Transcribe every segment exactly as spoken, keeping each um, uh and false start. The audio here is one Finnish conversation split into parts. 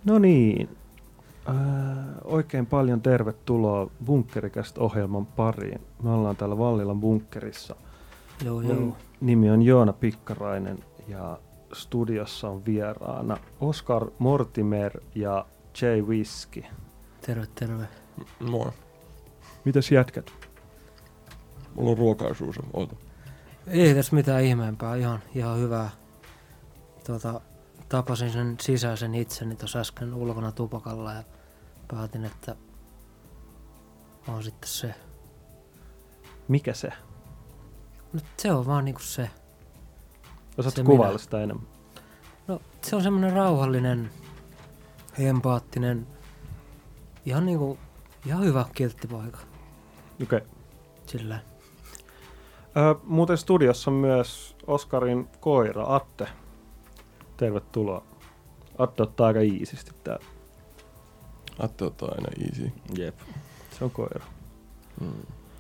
No niin, äh, oikein paljon tervetuloa Bunkkericast-ohjelman pariin. Me ollaan täällä Vallilan bunkkerissa. Joo, joo. Nimi on Joona Pikkarainen ja studiossa on vieraana Oscar Mortimer ja Jay Whiskey. Terve, terve. Moi. Mitäs jätkät? Mulla on ruokaisuus. Oota. Ei tässä mitään ihmeempää, ihan, ihan hyvää. Tuota, tapasin sen sisäisen itseni tuossa äsken ulkona tupakalla ja päätin, että on sitten se. Mikä se? No, se on vaan niinku se. Osaatko Se kuvailla minä. sitä enemmän? No, se on semmonen rauhallinen, empaattinen, ihan niinku, ihan hyvä kiltti poika. Okei. Okay. Sillä. Ö, muuten studiossa on myös Oskarin koira, Atte. Tervetuloa. Atte ottaa aika iisisti täällä. Atte ottaa aina easy. Jep. Se on koira. Hmm.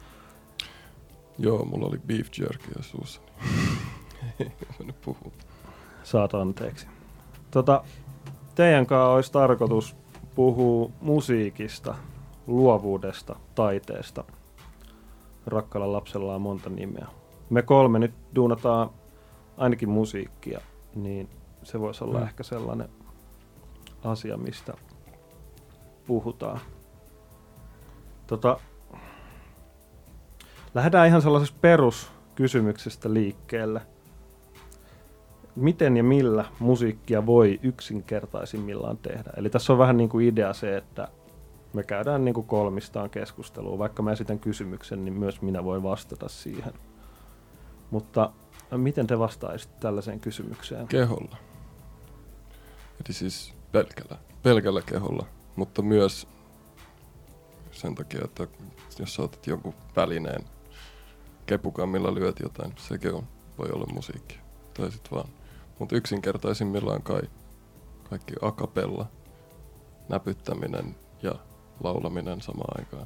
Joo, mulla oli beef jerkyä suussa. Ei mennyt puhua. Saat anteeksi. Tota, teidän kanssa olisi tarkoitus puhua musiikista, luovuudesta, taiteesta. Rakkaalla lapsella on monta nimeä. Me kolme nyt duunataan ainakin musiikkia, niin se voisi olla mm. ehkä sellainen asia, mistä puhutaan. Tota, lähdetään ihan sellaisesta peruskysymyksestä liikkeelle. Miten ja millä musiikkia voi yksinkertaisimmillaan tehdä? Eli tässä on vähän niin kuin idea se, että me käydään niin kuin kolmistaan keskustelua. Vaikka mä esitän kysymyksen, niin myös minä voin vastata siihen. Mutta miten te vastaisitte tällaiseen kysymykseen? Keholla. Eli siis pelkällä, pelkällä keholla, mutta myös sen takia, että jos sä otat jonkun välineen kepukan, millä lyöt jotain, sekin on, voi olla musiikki. Tai sit vaan. Mutta yksinkertaisimmillaan kai kaikki a cappella, näpyttäminen ja laulaminen samaan aikaan.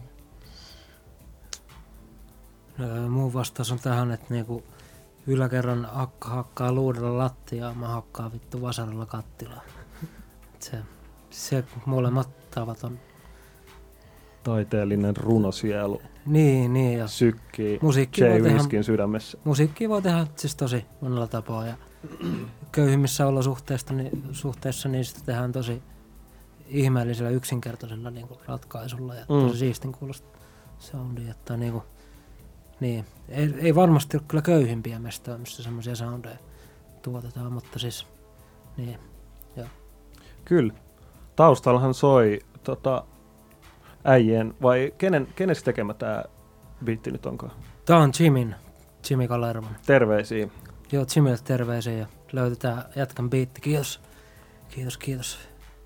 No, mun vastaus on tähän, että niinku yläkerran akka hakkaa luudella lattiaa, mä hakkaan vittu vasaralla kattilaa. Se, se molemmat tavat on. Taiteellinen runosielu Niin, niin. Ja sykkii musiikki Jay voi tehdä- Whiskin sydämessä. musiikki voi tehdä siis tosi monella tapaa. Ja köyhimmissä olosuhteissa niin, suhteissa, niin sitä tehdään tosi ihmeellisellä yksinkertaisella niinku ratkaisulla ja Mm. tosi siistin kuulosta soundia. Että niinku, niin. ei, ei varmasti ole kyllä köyhimpiä mestoja, missä semmoisia soundeja tuotetaan, mutta siis niin. Kyllä. Taustallahan soi tota, äijien, vai kenen, kenes tekemä tää biitti nyt onkaan? Tää on Jimin, Jimmy Kalervan. Terveisiä. Joo, Jimille terveisiä ja löytetään jätkän biitti. Kiitos. Kiitos, kiitos.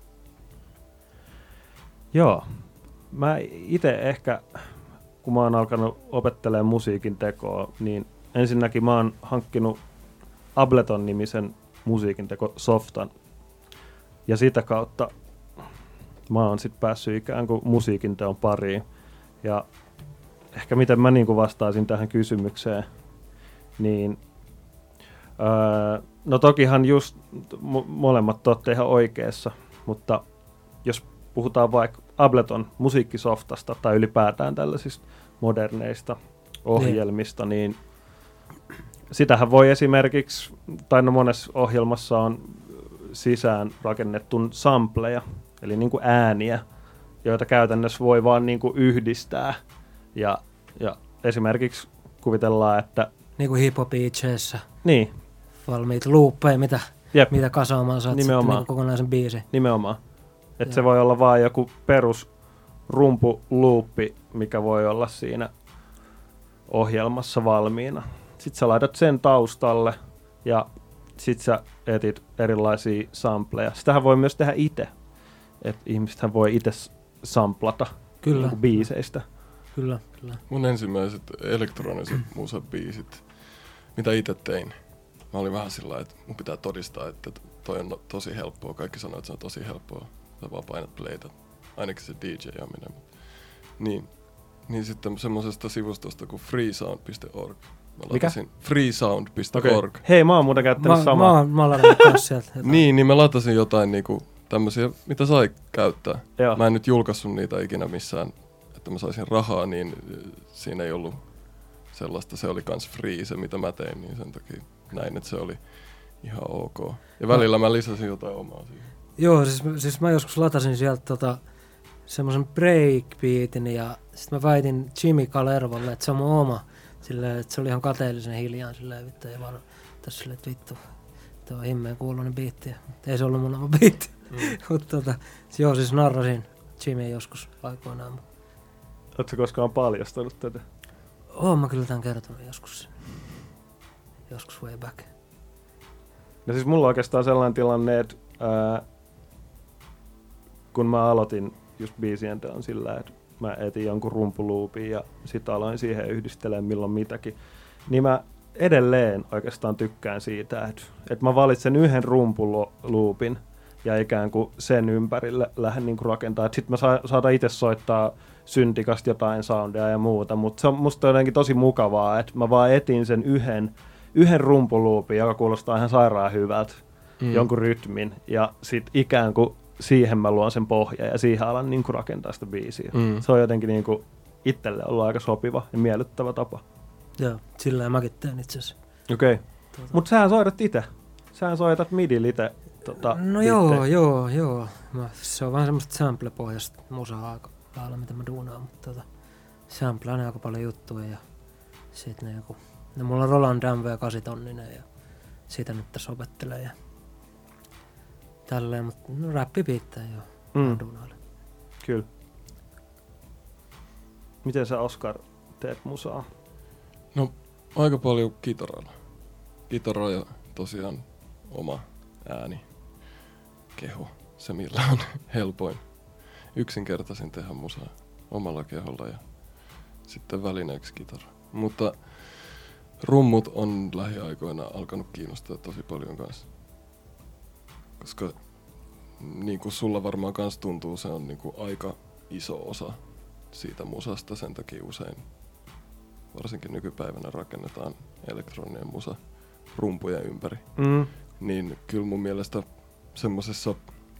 Joo. Mä ite ehkä, kun mä oon alkanut opettelemaan musiikin tekoa, niin ensinnäkin mä oon hankkinut Ableton-nimisen musiikin teko softan. Ja sitä kautta mä oon sit päässyt ikään kuin musiikin teon pariin. Ja ehkä miten mä niin kuin vastaisin tähän kysymykseen, niin öö, no tokihan just mo- molemmat olette ihan oikeassa, mutta jos puhutaan vaikka Ableton musiikkisoftasta tai ylipäätään tällaisista moderneista ohjelmista, niin sitähän voi esimerkiksi, tai no monessa ohjelmassa on sisään rakennettu sampleja, eli niin kuin ääniä, joita käytännössä voi vaan niin kuin yhdistää. Ja, ja esimerkiksi kuvitellaan, että Niinku hip-hop-iitseessä niin, valmiit luuppeja, mitä, jep, mitä kasaamaan saat sitten Nimenomaan. niinku kokonaisen biisin. nimenomaan. Että Joo. se voi olla vaan joku perus rumpuluuppi, mikä voi olla siinä ohjelmassa valmiina. Sitten sä laitat sen taustalle ja sit sä etit erilaisia sampleja. Sitähän voi myös tehdä itse. Että ihmisethän voi itse samplata Kyllä, niinku biiseistä. kyllä, kyllä. Mun ensimmäiset elektroniset musabiisit, mitä itse tein. Mä olin vähän sillä lailla, että mun pitää todistaa, että toi on no- tosi helppoa. Kaikki sanoo, että se on tosi helppoa. Sä vaan painat playtä. Ainakin se D J-aminen. Niin, niin sitten semmosesta sivustosta kuin freesound piste org. Mä Mikä? latasin freesound piste Okei. org. Hei, mä oon muuten käyttänyt Mä, samaa. mä, oon- mä oon ladannut kans sieltä jotain. Niin, niin mä latasin jotain niinku tämmöisiä, mitä sai käyttää. Joo. Mä en nyt julkaissut niitä ikinä missään, että mä saisin rahaa, niin siinä ei ollut sellaista. Se oli kans free se, mitä mä tein, niin sen takia näin, että se oli ihan ok. Ja välillä mä lisäsin jotain omaa siihen. Joo, siis, siis mä joskus latasin sieltä tota, semmoisen breakbeatin ja sitten mä väitin Jimmy Kalervolle, että se on mun oma. Silleen, että se oli ihan kateellisen hiljaa silleen, vittu ei vaan tässä silleen, että vittu, tuo on himmeen kuuluinen biitti. Mutta ei se ollut mun oma biitti. Mm. Mutta tota, joo, siis narrasin Jimmy joskus aikoinaan. Ootko koskaan paljastanut tätä? Oon mä kyllä tämän kertonut joskus. Joskus way back. No siis mulla on oikeastaan sellainen tilanne, että ää, kun mä aloitin just biisien teon sillä, että mä etin jonkun rumpuluupin ja sit aloin siihen yhdistelemään milloin mitäkin, niin mä edelleen oikeastaan tykkään siitä, että, että mä valitsen yhden rumpuluupin ja ikään kuin sen ympärille lähden niin kuin rakentaa. Sitten mä sa- saatan itse soittaa syntikasta jotain soundia ja muuta, mutta se on musta jotenkin tosi mukavaa, että mä vaan etin sen yhden, yhden rumpuluupin, joka kuulostaa ihan sairaan hyvältä, mm. jonkun rytmin, ja sitten ikään kuin siihen mä luon sen pohjan ja siihen alan niin kuin rakentaa sitä biisiä. Mm. Se on jotenkin niin kuin itselle ollut aika sopiva ja miellyttävä tapa. Joo, sillä mäkin teen itse asiassa. Okei, okay. tuota. Mutta sähän soitat itse. Sähän soitat midillä itse. Tota, no joo, joo, joo. Mä, se on vaan semmoista sample-pohjasta musaa aika lailla, mitä mä duunaan, mutta tota, samplaan aika paljon juttuja ja sit ne joku, no mulla on Roland M V kahdeksan-tonninen ja sitä nyt tässä opettelee ja tälleen, mutta no räppibiittejä joo, mm. duunaille. Kyllä. Miten sä, Oskar, teet musaa? No aika paljon kitaralla. Kitara ja tosiaan oma ääni, keho, se millä on helpoin. Yksinkertaisin tehdä musaa omalla keholla ja sitten välineeksi kitara. Mutta rummut on lähiaikoina alkanut kiinnostaa tosi paljon kanssa. Koska niin kuin sulla varmaan kans tuntuu, se on niin kuin aika iso osa siitä musasta. Sen takia usein, varsinkin nykypäivänä, rakennetaan elektroninen musa rumpujen ympäri. Mm. Niin kyllä mun mielestä semmosessa,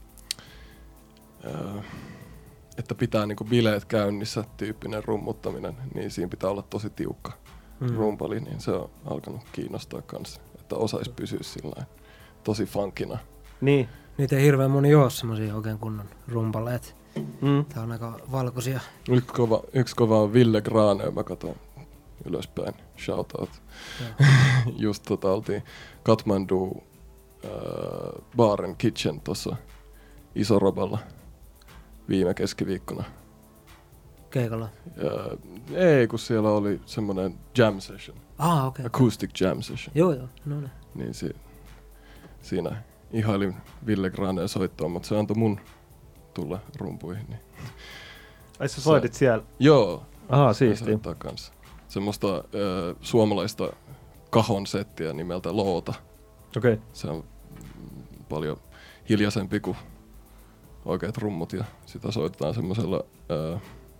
ää, että pitää niinku bileet käynnissä tyyppinen rummuttaminen, niin siinä pitää olla tosi tiukka mm. rumpali, niin se on alkanut kiinnostaa kanssa, että osais pysyä sillain tosi funkina. Niin. Niitä ei hirveän moni oo semmosia oikein kunnon rumpaleet. Mm. Tää on aika valkoisia. Yksi kova, yksi kova on Ville Grane, mä katon ylöspäin, shoutout. Just tota oltiin Kathmandu äh, Bar and Kitchen tossa Isoroballa viime keskiviikkona. Keikalla? Ja, ei, kun siellä oli semmonen jam session. Ah, okei. Okay. Acoustic jam session. Joo, joo, no niin. Niin si- siinä ihailin Ville Graneen soittoa, mutta se antoi mun tulla rumpuihin. Niin. Ai sä soitit siellä? Joo. Aha, siistiä. Kanssa. Semmoista äh, suomalaista kahon settiä nimeltä Loota. Okei. Okay. Se on paljon hiljaisempi kuin oikeat rummut ja sitä soitetaan semmoisella äh,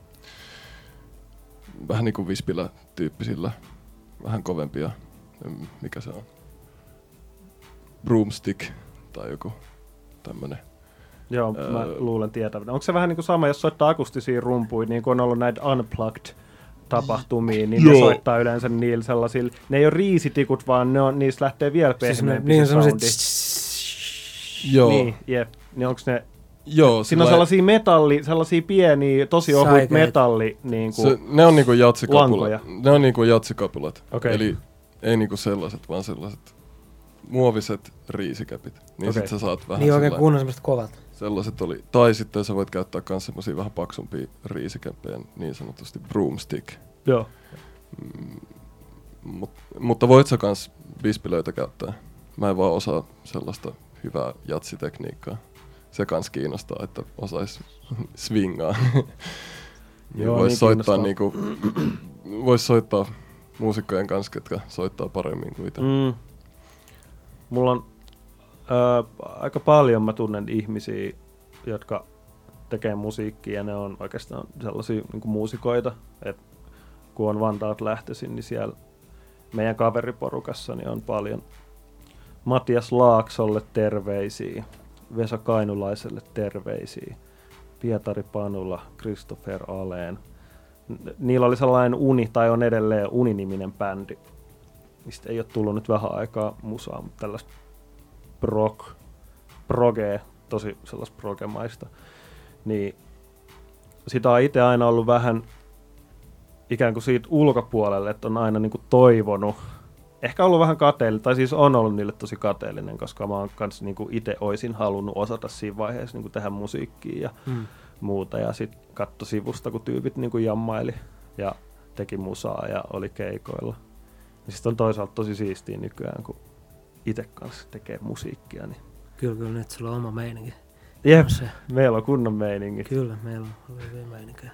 vähän niin kuin vispillä tyyppisillä, vähän kovempia, mikä se on, broomstick tai joku tämmönen. Joo, ää, mä luulen tietävän. Onko se vähän niin kuin sama, jos soittaa akustisia rumpuja, niin kuin on ollut näitä unplugged-tapahtumia, niin Joo. ne soittaa yleensä niillä sellaisilla, ne ei ole riisitikut, vaan ne on, niistä lähtee vielä pehmeämpi siis se soundi. Joo. Niin, jep. Niin onko ne... Joo, siinä on sellaisia metalli, sellaisia pieniä, tosi ohuit metalli niinku se, ne on niinku jatsikapulat. Lankoja. Ne on niinku jatsikapulat. Okay. Eli ei niinku sellaiset, vaan sellaiset muoviset riisikäpit. Niin okay. Sit sä saat vähän niin oikein kunnon semmoset kovat. Sellaiset oli. Tai sitten sä voit käyttää kans semmosia vähän paksumpia riisikäppejä, niin sanotusti broomstick. Joo. Mm, mut, mutta voit sä kans vispilöitä käyttää. Mä en vaan osaa sellaista hyvää jatsitekniikkaa. Se kans kiinnostaa, että osais swingaa. Joo, vois niin soittaa niinku, vois soittaa muusikkojen kanssa, ketkä soittaa paremmin kuin itse. Mm. Mulla on ää, aika paljon mä tunnen ihmisiä, jotka tekee musiikkia ja ne on oikeastaan sellaisia niinku muusikoita, että kun on Vantaalta lähtöisin, niin siellä meidän kaveriporukassa niin on paljon Matias Laaksolle terveisiä. Vesa Kainulaiselle terveisiä. Pietari Panula, Christopher Aleen. Niillä oli sellainen Uni, tai on edelleen Uni-niminen bändi, mistä ei ole tullut nyt vähän aikaa musaa, mutta tällaista prog, progea, tosi sellaista progemaista. Niin sitä on itse aina ollut vähän ikään kuin siitä ulkopuolelle, että on aina niin kuin toivonut, ehkä ollut vähän kateellinen, tai siis on ollut niille tosi kateellinen, koska mä oon kanssa niin kuin itse oisin halunnut osata siinä vaiheessa niin kuin tehdä musiikkia ja mm. muuta, ja sitten katso sivusta, kun tyypit niin kuin jammaili ja teki musaa ja oli keikoilla. Ja sitten on toisaalta tosi siistiä nykyään, kun itse kanssa tekee musiikkia. Niin. Kyllä, kyllä, nyt sulla on oma meininki. Jep, se. Meillä on kunnon meininki. Kyllä, meillä on hyviä meininkiä.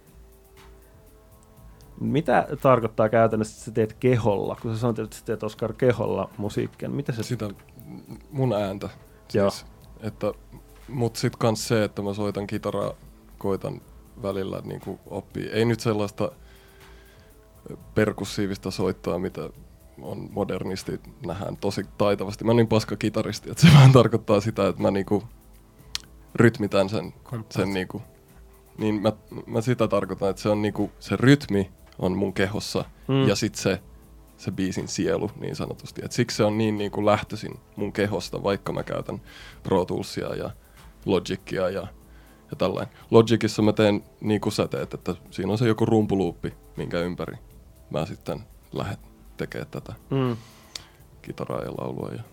Mitä tarkoittaa käytännössä, että sä teet keholla? Kun sä sanot, että sä teet Oskar keholla musiikkia, niin mitä se... Sitä mun ääntä. Siis, että, mut sit kans se, että mä soitan kitaraa, koitan välillä niin kuin oppii. Ei nyt sellaista perkussiivista soittoa, mitä on modernisti, nähdään tosi taitavasti. Mä oon niin paska kitaristi, että se vähän tarkoittaa sitä, että mä niinku rytmitän sen, sen niinku, niin mä, mä sitä tarkoitan, että se on niinku, se rytmi on mun kehossa mm. ja sit se, se biisin sielu niin sanotusti. Et siksi se on niin niinku lähtöisin mun kehosta, vaikka mä käytän Pro Toolsia ja Logicia ja, ja tällainen. Logicissa mä teen niin kuin sä teet, että siinä on se joku rumpuluuppi, minkä ympäri mä sitten lähden tekemään tätä mm. kitaraa ja laulua. Ja,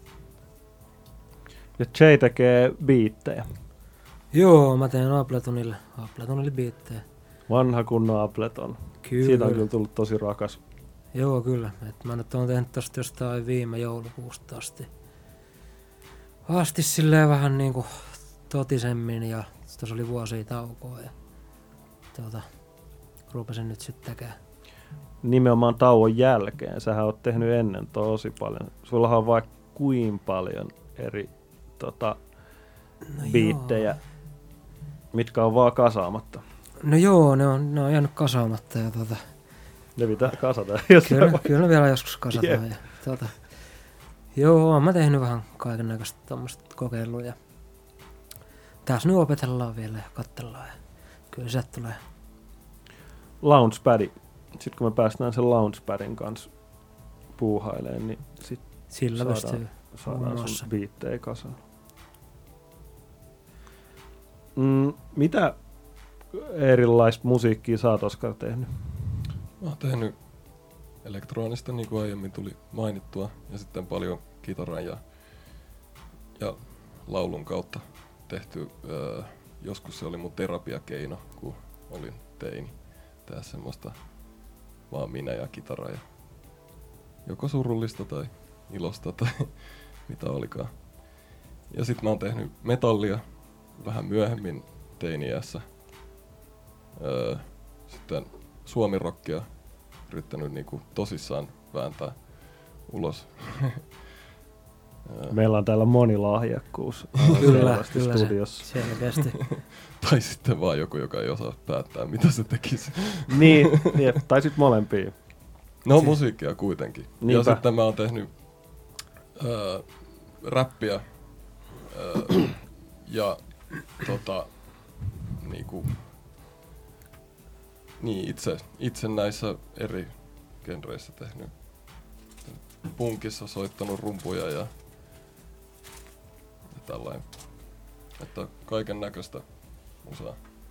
ja Jay tekee biittejä. Joo, mä teen Abletonille, Abletonille biittejä. Vanha kunnon Ableton. Kyllä. Siitä on kyllä tullut tosi rakas. Joo, kyllä. Et mä nyt oon tehnyt tosta jostain viime joulukuusta asti. Asti silleen vähän niinku totisemmin ja tuossa oli vuosia taukoa ja tuota, rupesin nyt sitten tekemään. Nimenomaan tauon jälkeen. Sähän oot tehnyt ennen tosi paljon. Sullahan on vaikka kuin paljon eri tota, no biittejä, joo. mitkä on vaan kasaamatta. No joo, ne on, ne on jäänyt kasaamatta. Ja tuota, ne pitää kasata. Kyllä, kyllä ne vielä joskus kasataan. Yeah. Ja, tuota, joo, oon mä tehnyt vähän kaikennäköistä tommoista kokeilua. Ja tässä nyt opetellaan vielä ja katsellaan. Ja kyllä se tulee. Launchpadi. Sitten kun me päästään sen Launchpadin kanssa puuhailemaan, niin sit sillä saadaan, saadaan sun biittejä kasaan. Mm, mitä erilaista musiikkia sä oot, Oskar, tehnyt? Mä oon tehnyt elektronista, niin kuin aiemmin tuli mainittua, ja sitten paljon kitaran ja, ja laulun kautta tehty. Öö, joskus se oli mun terapiakeino, kun olin teini. Tehdä semmoista vaan minä ja kitara ja joko surullista tai ilosta tai mitä olikaan. Ja sit mä oon tehnyt metallia vähän myöhemmin teini-iässä. Öö, sitten suomirockia yrittänyt niinku tosissaan vääntää ulos. Meillä on täällä monilahjakkuus. Kyllä, kyllä studiossa. Se, selkeästi. Tai sitten vaan joku, joka ei osaa päättää, mitä se tekisi. Niin, niin tai sitten molempia. No musiikkia kuitenkin. Niinpä. Ja sitten mä oon tehnyt äh, räppiä äh, ja tota, niinku, niin itse, itse näissä eri genreissä tehnyt. Punkissa soittanut rumpuja ja, ja tällainen. Että kaiken näköistä musaa.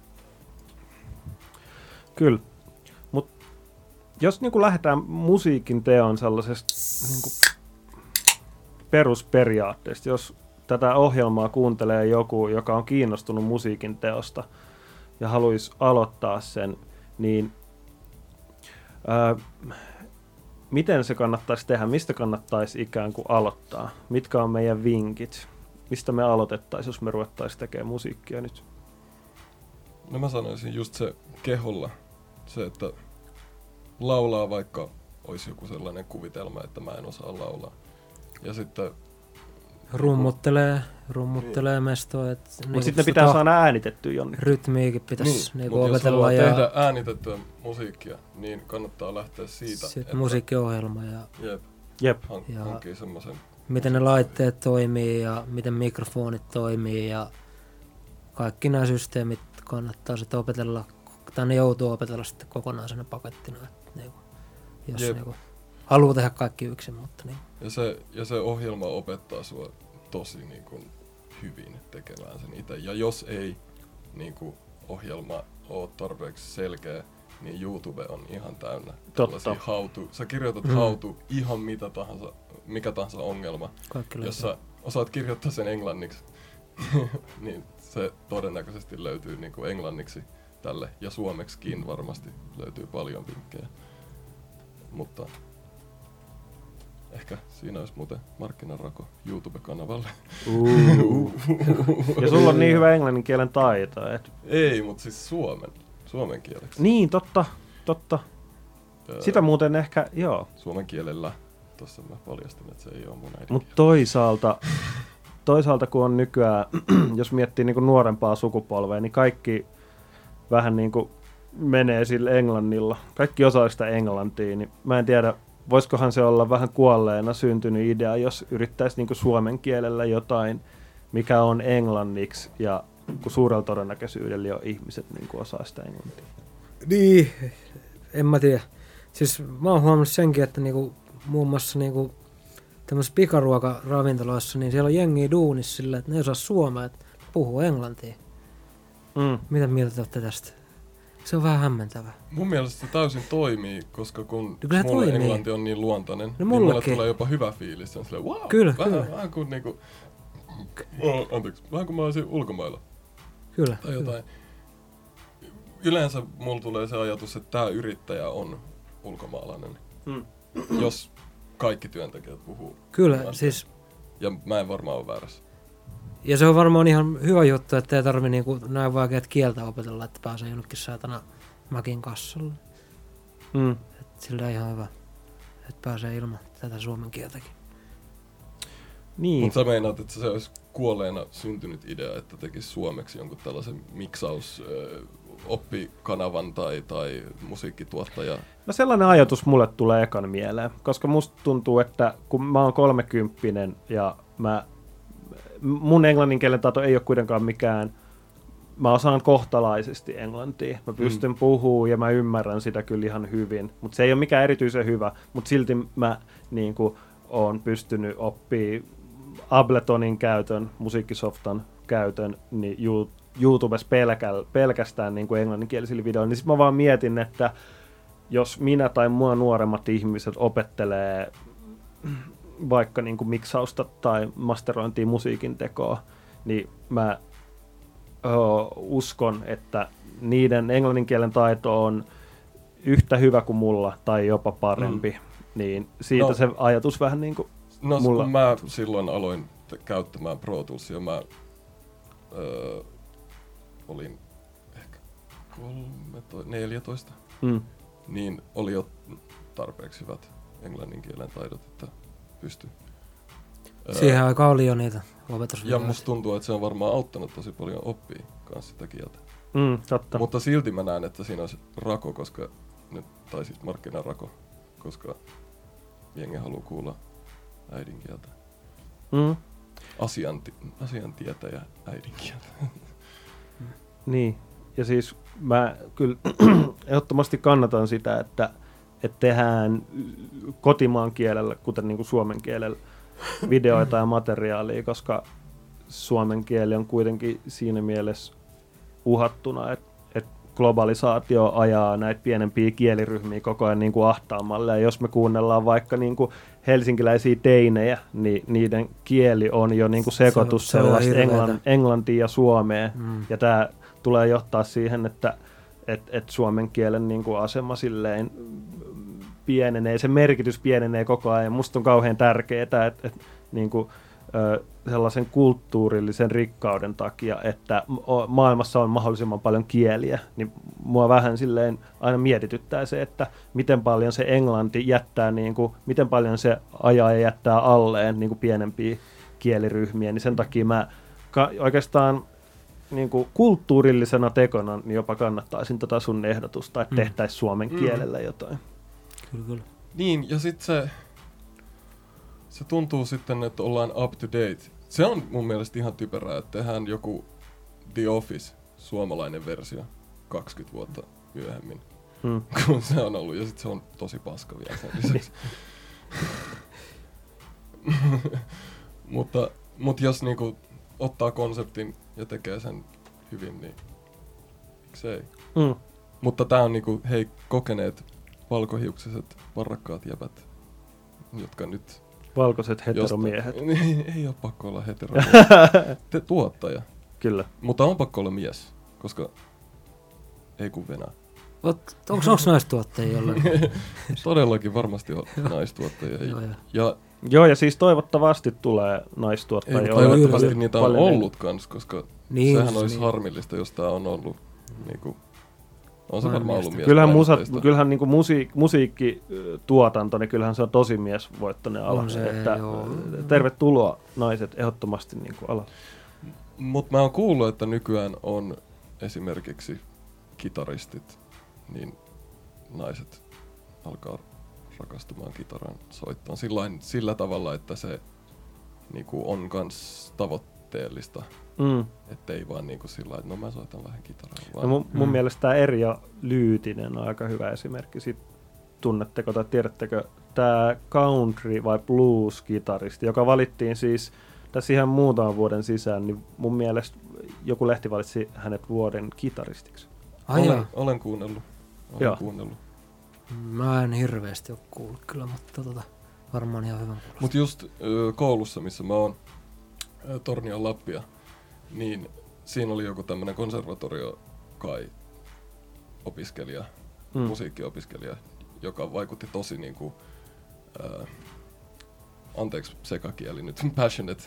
Kyllä. Mut jos niinku lähdetään musiikin teon sellaisesta niinku perusperiaatteesta, jos tätä ohjelmaa kuuntelee joku, joka on kiinnostunut musiikin teosta ja haluaisi aloittaa sen, niin ää, miten se kannattaisi tehdä? Mistä kannattaisi ikään kuin aloittaa? Mitkä on meidän vinkit? Mistä me aloitettaisiin, jos me ruvettaisiin tekemään musiikkia nyt? No mä sanoisin just se keholla. Se, että laulaa vaikka olisi joku sellainen kuvitelma, että mä en osaa laulaa. Ja sitten rummuttelee, rummuttelee niin. mestoa. Mutta niinku sitten ne pitää saada äänitettyä jonnekin. Rytmiikin pitäisi niin, niinku opetella. Jos haluaa ja tehdä äänitettyä musiikkia, niin kannattaa lähteä siitä. Sitten musiikkiohjelma ja Jep. Jep. Hank- ja hankkii semmoisen miten ne laitteet toimii ja miten mikrofonit toimii ja kaikki nämä systeemit kannattaa sitten opetella, tai ne joutuu opetella sitten kokonaisena pakettina, että niinku, jos niinku haluaa tehdä kaikki yksin, mutta niin. Ja se, ja se ohjelma opettaa sua tosi niinku hyvin tekemään sen itse. Ja jos ei niinku ohjelma ole tarpeeksi selkeä, niin YouTube on ihan täynnä tällaisia how to. Sä kirjoitat mm. how to ihan mitä tahansa, mikä tahansa ongelma. Jos sä osaat kirjoittaa sen englanniksi, niin se todennäköisesti löytyy niinku englanniksi tälle. Ja suomeksikin varmasti löytyy paljon vinkkejä. Mutta ehkä siinä olisi muuten markkinarako YouTube-kanavalle. Uh. Ja sulla on niin hyvä englannin kielen taito. Et... Ei, mutta siis suomen. Suomen kieleksi. Niin, totta. totta. Öö, Sitä muuten ehkä, joo. Suomen kielellä. Tuossa mä paljastin, että se ei ole mun äidinkieli. Mutta toisaalta, toisaalta, kun on nykyään, jos miettii niinku nuorempaa sukupolvea, niin kaikki vähän niinku menee sillä englannilla. Kaikki osaa sitä englantia, niin mä en tiedä, voisikohan se olla vähän kuolleena syntynyt idea, jos yrittäisi niinku suomen kielellä jotain, mikä on englanniksi, ja kun suurella todennäköisyydellä jo ihmiset niinku osaa sitä englantia. Niin, en mä tiedä. Siis mä oon huomannut senkin, että niinku, muun muassa niinku, tämmöisissä pikaruokaravintoloissa, niin siellä on jengiä duunissa sillä, että ne osaa suomea, että puhuu englantia. Mm. Mitä mieltä te olette tästä? Se on vähän hämmentävää. Mun mielestä se täysin toimii, koska kun no, mulle toimii. englanti on niin luontainen, no, niin mulle tulee jopa hyvä fiilis. Se on silleen, wow, kyllä, vähän, kyllä. vähän kuin niinku, oh, anteeksi, vähän kuin mä olisin ulkomailla. Kyllä. Tai jotain. Kyllä. Yleensä mulla tulee se ajatus, että tää yrittäjä on ulkomaalainen. Hmm. Jos kaikki työntekijät puhuu. Kyllä, englantia. siis... Ja mä en varmaan ole väärässä. Ja se on varmaan ihan hyvä juttu, että ei tarvitse niinku näin vaikeat kieltä opetella, että pääsee jonnekin saatana Mäkin kassalle. Mm. Et sillä ihan hyvä, että pääsee ilman tätä suomen kieltäkin. Niin. Mutta sä meinaat, että se olisi kuolleena syntynyt idea, että tekisi suomeksi jonkun tällaisen miksaus äh, oppikanavan tai, tai musiikkituottaja. No sellainen ajatus mulle tulee ekan mieleen, koska musta tuntuu, että kun mä oon kolmekymppinen ja mä, mun englannin kielen taito ei ole kuitenkaan mikään, mä osaan kohtalaisesti englantia. Mä pystyn mm. puhumaan ja mä ymmärrän sitä kyllä ihan hyvin, mutta se ei ole mikään erityisen hyvä, mutta silti mä niin kuin, oon pystynyt oppimaan Abletonin käytön, musiikkisoftan käytön, niin YouTubessa pelkä, pelkästään niin kuin englanninkielisillä videoilla, niin sit mä vaan mietin, että jos minä tai mua nuoremmat ihmiset opettelee vaikka niin kuin miksausta tai masterointia musiikin tekoa, niin mä ö, uskon, että niiden englanninkielen taito on yhtä hyvä kuin mulla tai jopa parempi, mm. niin siitä no, se ajatus vähän niin kuin no, mulla... kun mä silloin aloin t- käyttämään Pro Toolsia, mä öö, olin ehkä kolmetoista, neljätoista, mm. niin oli jo tarpeeksi hyvät englanninkielen taidot, että pystyi. Siihen öö, aikaan oli jo niitä opetusvideoita. Ja musta tuntuu, että se on varmaan auttanut tosi paljon oppia kanssa sitä kieltä. Mm, totta. Mutta silti mä näen, että siinä olisi rako, koska, tai siis markkinarako, koska jengi haluaa kuulla äidinkieltä. Mm. Asianti, asiantietäjä äidinkieltä. Niin, ja siis mä kyllä ehdottomasti kannatan sitä, että, että tehdään kotimaan kielellä, kuten niin kuin suomen kielellä, videoita ja materiaalia, koska suomen kieli on kuitenkin siinä mielessä uhattuna, että, että globalisaatio ajaa näitä pienempiä kieliryhmiä koko ajan niin kuin ahtaamalle. Ja jos me kuunnellaan vaikka niin kuin helsinkiläisiä teinejä, niin niiden kieli on jo niin kuin sekoitus se on, se sellaista englann, englantia ja suomea. Mm. Ja tämä tulee johtaa siihen, että et, et suomen kielen niin kuin asema silleen pienenee, se merkitys pienenee koko ajan. Musta on kauhean tärkeää, että et, niin kuin, ö, sellaisen kulttuurillisen rikkauden takia, että maailmassa on mahdollisimman paljon kieliä, niin mua vähän silleen aina mietityttää se, että miten paljon se englanti jättää, niin kuin, miten paljon se ajaa ja jättää alleen niin kuin pienempiä kieliryhmiä, niin sen takia mä ka- oikeastaan niin kuin kulttuurillisena tekona niin jopa kannattaisin tota sun ehdotusta, että mm. tehtäisiin suomen kielellä jotain. Kyllä, kyllä. Niin, ja sitten se, se tuntuu sitten, että ollaan up to date. Se on mun mielestä ihan typerää, että tehdään joku The Office, suomalainen versio, kaksikymmentä vuotta myöhemmin, Hmm. kun se on ollut, ja sit se on tosi paska vielä sen lisäksi. mutta, mutta jos niinku ottaa konseptin ja tekee sen hyvin, niin miksi ei? Hmm. Mutta tää on niinku, hei, kokeneet valkohiuksiset varakkaat jäbät, jotka nyt... Valkoiset heteromiehet. Josta, ei, ei ole pakko olla heteromiehet. Te tuottaja. Kyllä. Mutta on pakko olla mies, koska ei kun Venä. Onko naistuottajia jollain? Todellakin varmasti on naistuottajia. Joo, joo. Ja Joo, ja siis toivottavasti tulee naistuottajia. ei, Ole- toivottavasti kyllä. niitä on paljon ollut kans, koska Niin, sehän se olisi niin. harmillista, jos tää on ollut niinku... On se Vain varmaan ollut miestä. mies. Kyllähän, musa, kyllähän niinku musiik, musiikkituotanto, niin kyllähän se on tosi miesvoittoinen ala. On se, että joo. tervetuloa naiset ehdottomasti niinku alalle. Mut mä oon kuullut, että nykyään on esimerkiksi kitaristit, niin naiset alkaa rakastumaan kitaran soittoon sillain, sillä tavalla, että se niinku on kans tavoitteellista, Mm. ettei vaan niinku sillä että no mä soitan vähän kitaraa. No Vaan mun, mun Mm. mielestä tämä Erja Lyytinen on aika hyvä esimerkki. Sit tunnetteko tai tiedättekö tämä country- vai blues-kitaristi, joka valittiin siis tässä ihan muutaman vuoden sisään, niin mun mielestä joku lehti valitsi hänet vuoden kitaristiksi. Ai olen, joo. olen kuunnellut. Olen Joo. kuunnellut. Mä en hirveästi ole kuullut kyllä, mutta tota, varmaan ihan hyvän kuulosta. Mut just ö, koulussa, missä mä oon, ö, Tornion Lappia, niin siinä oli joku tämmönen konservatorio kai opiskelija, Mm. musiikkiopiskelija, joka vaikutti tosi niinku, ö, anteeksi sekakieli nyt, passionate.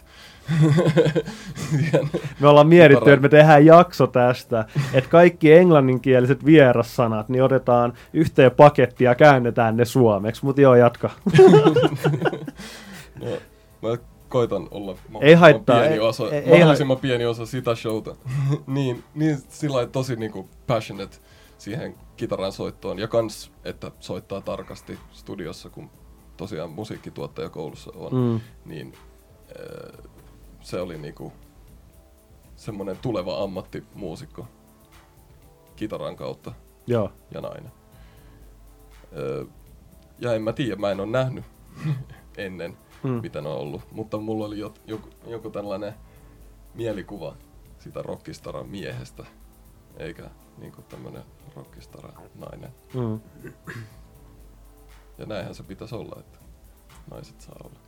Me ollaan mietitty, Kitara- että me tehdään jakso tästä, että kaikki englanninkieliset vierassanat niin otetaan yhteen pakettiin ja käännetään ne suomeksi, mutta joo, jatka. No, mä koitan olla Ei haittaa, pieni ei- osa, ei- ei mahdollisimman pieni osa sitä showta. niin, niin sillä lailla tosi niinku passionate siihen kitaran soittoon. Ja kans, että soittaa tarkasti studiossa, kun tosiaan musiikkituottaja koulussa on. Mm. Niin äh, se oli niinku semmonen tuleva ammattimuusikko kitaran kautta Joo. ja nainen. Öö, ja en mä tiedä, mä en oo nähnyt ennen, Mm. mitä ne on ollut, mutta mulla oli jot, joku, joku tällainen mielikuva sitä rockistaran miehestä, eikä niinku tämmönen rockistaran nainen. Mm. Ja näinhän se pitäisi olla, että naiset saa olla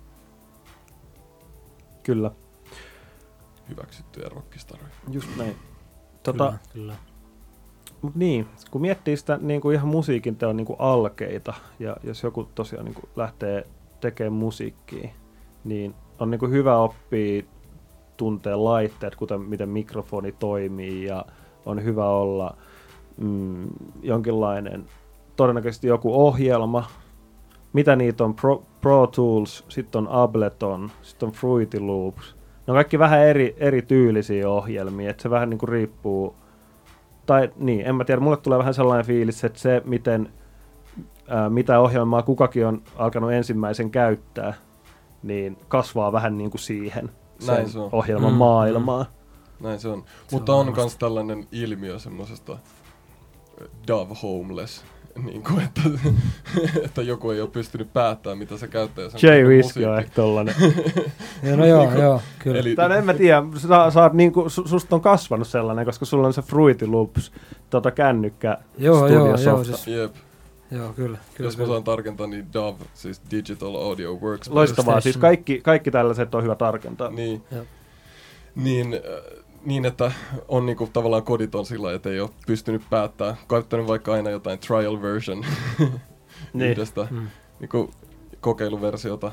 Kyllä, hyväksyttyjä rockistaroja. just näin. Tota, Kyllä, kyllä. Mut niin, kun miettii sitä niin kuin ihan musiikin teon niin kuin alkeita, ja jos joku tosiaan niin kuin lähtee tekemään musiikkia, niin on niin kuin hyvä oppia tuntee laitteet, kuten miten mikrofoni toimii, ja on hyvä olla mm, jonkinlainen, todennäköisesti joku ohjelma, mitä niitä on, Pro, Pro Tools, sitten on Ableton, sitten on Fruity Loops. Ne on kaikki vähän eri, eri tyylisiä ohjelmia, että se vähän niin kuin riippuu, tai niin, en mä tiedä, mulle tulee vähän sellainen fiilis, että se, miten, ää, mitä ohjelmaa kukakin on alkanut ensimmäisen käyttää, niin kasvaa vähän niin kuin siihen Näin sen se on. ohjelman Mm, maailmaan. Näin se on. Se Mutta on on varmasti. myös tällainen ilmiö semmosesta Dove Homeless, niin kuin, että, että joku ei ole pystynyt päättämään, mitä se käyttää. sen Jay koko Whiskey on musiikki. ehkä tollanen. Ja no joo, Niinku- joo, kyllä. Eli Tai no en mä tiedä, sä, sä oot niinku, su, susta on kasvanut sellainen, koska sulla on se Fruity Loops tota kännykkä Joo, joo, joo, studiosofta. siis, jep, joo, kyllä. kyllä, jos mä kyllä. saan tarkentaa, niin Dove, siis Digital Audio Workspace. Loistavaa, siis Station. kaikki, kaikki tällaiset on hyvä tarkentaa. Niin, Joo. niin, äh, niin, että on niinku tavallaan koditon sillä, että ei ole pystynyt päättämään. Käyttänyt vaikka aina jotain trial version Niin. yhdestä Mm. niinku kokeiluversiota.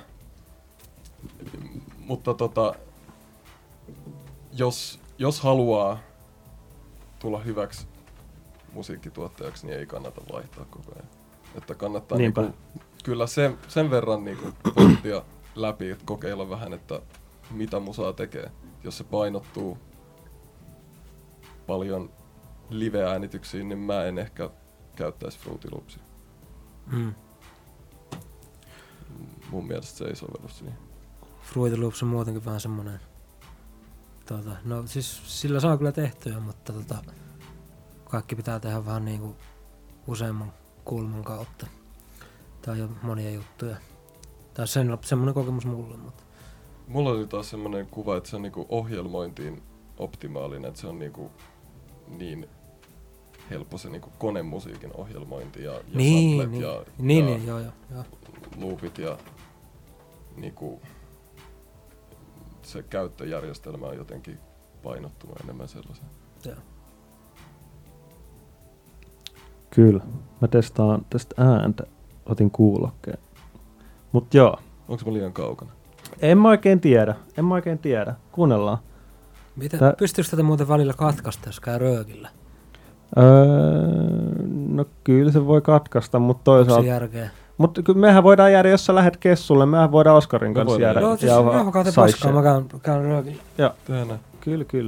Mutta tota, jos, jos haluaa tulla hyväksi musiikkituottajaksi, niin ei kannata vaihtaa koko ajan. Että kannattaa Niinpä. niinku, kyllä sen, sen verran niinku pohtia läpi, että kokeilla vähän, että mitä musaa tekee. Jos se painottuu paljon live-äänityksiin, niin mä en ehkä käyttäisi Fruity Loopsia. Mm. mun mielestä se ei sovellu siihen. Fruity Loops on muutenkin vähän semmonen, tota, no siis sillä saa kyllä tehtyä, mutta tota, kaikki pitää tehdä vähän niinku useamman kulman kautta. Tää on jo monia juttuja. Tää on sen, semmonen kokemus mulle, mutta... Mulla oli taas semmonen kuva, että se on niinku ohjelmointiin optimaalinen, että se on niinku niin helppo se niinku konemusiikin ohjelmointi ja, ja niin, samplet niin, ja, niin, ja niin, joo, joo, joo. loopit ja niinku se käyttöjärjestelmä on jotenkin painottunut enemmän sellaiseen. Joo. Kyllä. Mä testaan tästä ääntä. Otin kuulokkeen. Mut joo. Onko mä liian kaukana? En mä oikein tiedä. En mä oikein tiedä. Kuunnellaan. Mitä, Tää... pystyykö tätä muuten välillä katkaista, jos käy röökillä? Öö, no kyllä se voi katkaista, mutta toisaalta... Onko se järkeä? Mutta kyllä mehän voidaan jäädä, jos sä lähdet kessulle, mehän voidaan Oskarin Me kanssa voidaan jäädä. Joo, siis jauhaa jauhakaa te saisee. paskaa, mä käyn, käyn röökillä. Joo, Tehdään. kyllä, kyllä.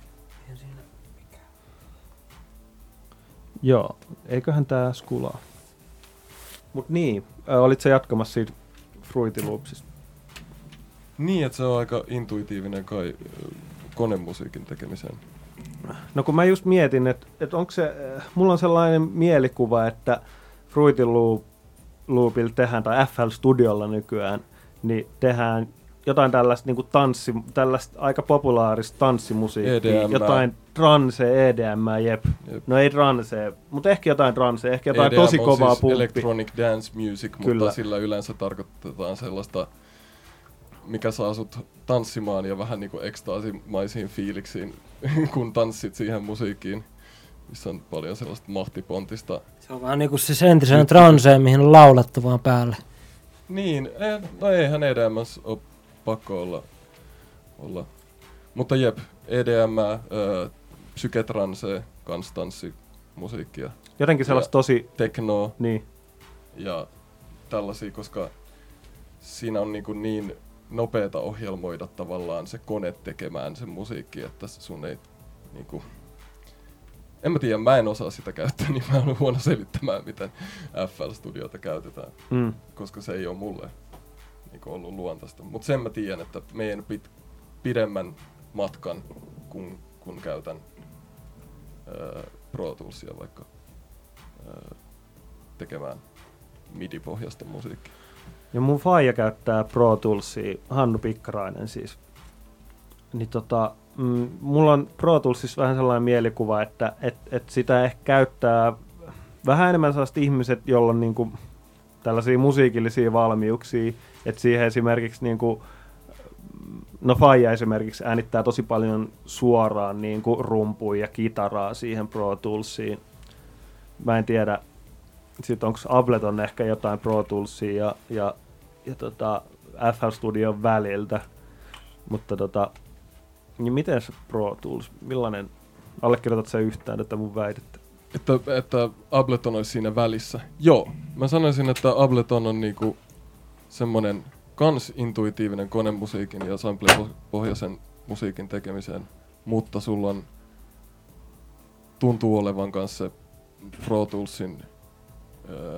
Joo, eiköhän tää skulaa. Mut niin, ö, olit sä jatkamassa siitä Fruity Loopsista? Niin, että se on aika intuitiivinen kai ö, konemusiikin tekemiseen. No kun mä just mietin, että et onko se, äh, mulla on sellainen mielikuva, että Fruity Loop, Loopilla tehdään, tai F L Studiolla nykyään, niin tehdään jotain tällaista niinku tanssi, tällaista aika populaarista tanssimusiikkia, E D M. jotain transe, E D M, jep. Jep. No ei transe, mutta ehkä jotain transe, ehkä jotain E D M tosi on kovaa siis pumppia. electronic dance music, Kyllä. mutta sillä yleensä tarkoitetaan sellaista, mikä saa sut tanssimaan ja vähän niinku ekstaasimaisiin fiiliksiin, kun tanssit siihen musiikkiin, missä on paljon sellaista mahtipontista. Se on vähän niinku se sentrisen transeen, mihin on laulettu vaan päälle. Niin, eh, no eihän E D M ole pakko olla, olla. Mutta jep, E D M, öö, psyketransee, kans tanssimusiikkia, Jotenkin sellaista Ja- tosi, teknoa niin, ja tällaisia, koska siinä on niinku niin nopeeta ohjelmoida tavallaan se kone tekemään sen musiikki, että sun ei niinku... En mä tiedä, mä en osaa sitä käyttää, niin mä olen huono selittämään, miten F L-studiota käytetään, mm, koska se ei ole mulle niinku ollut luontaista. Mutta sen mä tiedän, että meidän pit pidemmän matkan, kun, kun käytän öö, Pro Toolsia vaikka öö, tekemään midi-pohjasta musiikkia. ja mun faija käyttää Pro Toolsia, Hannu Pikkarainen siis. Niin tota, mm, mulla on Pro Toolsissa vähän sellainen mielikuva, että et, et sitä ehkä käyttää vähän enemmän sellaiset ihmiset, joilla on niinku tällaisia musiikillisia valmiuksia, että siihen esimerkiksi niinku, no faija esimerkiksi äänittää tosi paljon suoraan niinku rumpuja ja kitaraa siihen Pro Toolsiin. Mä en tiedä, sitten onko Ableton ehkä jotain Pro Toolsia ja, ja, ja tota F L Studion väliltä, mutta tota, niin miten se Pro Tools, millainen, allekirjoitat sä yhtään tätä mun väitettä? Että, että Ableton olisi siinä välissä. Joo, mä sanoisin, että Ableton on niinku semmonen kans intuitiivinen konemusiikin ja sample-pohjaisen musiikin tekemiseen, mutta sulla on, tuntuu olevan kanssa se Pro Toolsin, öö,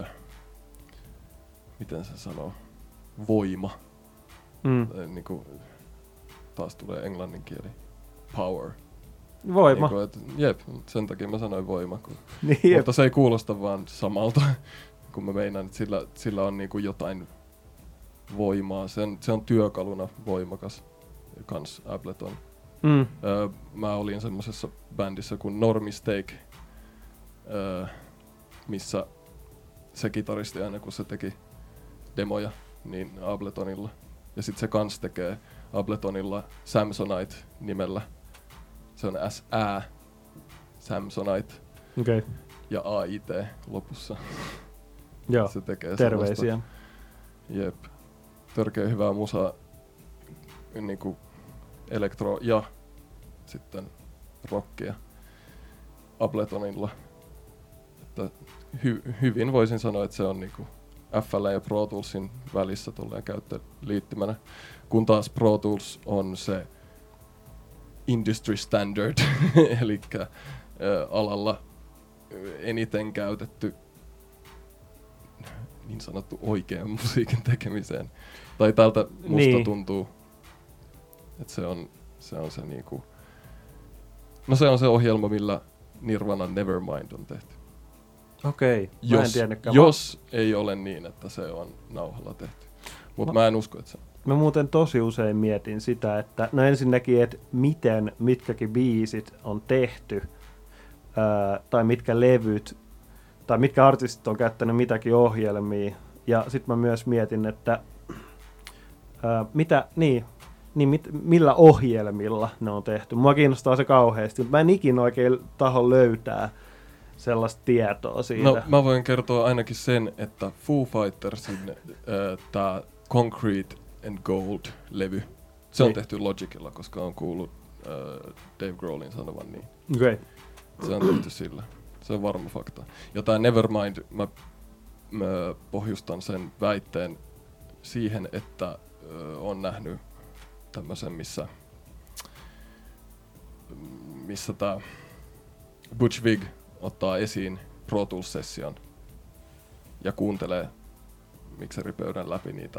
miten se sanoo, voima. Mm. Tai niinku, taas tulee englannin kieli. Power. Voima. Niinku, et, jep, sen takia mä sanoin voima. Kun, Niin, jep. mutta se ei kuulosta vaan samalta, kun mä meinaan, että sillä, sillä on niinku jotain voimaa. Sen, se on työkaluna voimakas kans Ableton. Mm. Öö, mä olin semmosessa bändissä kuin No Mistake, öö, missä se kitaristi aina kun se teki demoja, niin Abletonilla. Ja sit se kans tekee Abletonilla Samsonite nimellä. Se on S Ä Samsonite Okei, okay. ja A I T lopussa. joo, Se tekee terveisiä. sellaista. Jep. Törkeä hyvää musaa, niinku elektro ja sitten rockia Abletonilla. Että hy- hyvin voisin sanoa, että se on niinku F L ja Pro Toolsin välissä tulleen käyttöliittymänä, kun taas Pro Tools on se industry standard, eli alalla eniten käytetty niin sanottu oikean musiikin tekemiseen. Tai tältä musta niin. tuntuu, että se on se, on se niinku... No se on se ohjelma, millä Nirvana Nevermind on tehty. Okei, okay. Mä en tiennytkään. Jos ei ole niin, että se on nauhalla tehty. Mutta mä, mä en usko, että se on. Mä muuten tosi usein mietin sitä, että no ensinnäkin, että miten mitkäkin biisit on tehty, ää, tai mitkä levyt, tai mitkä artistit on käyttänyt mitäkin ohjelmia. Ja sit mä myös mietin, että ää, mitä, niin, niin mit, millä ohjelmilla ne on tehty. Mua kiinnostaa se kauheasti, mutta mä en ikinä oikein taho löytää sellaista tietoa siitä. No mä voin kertoa ainakin sen, että Foo Fightersin äh, tää Concrete and Gold-levy, se on niin. tehty Logicilla, koska on kuullut äh, Dave Grohlin sanovan niin. Okay. Se on tehty sillä. Se on varma fakta. Ja tää Nevermind, mä, mä pohjustan sen väitteen siihen, että äh, on nähnyt tämmösen, missä missä tää Butch Vig ottaa esiin Pro Tools-session ja kuuntelee mikseripöydän läpi niitä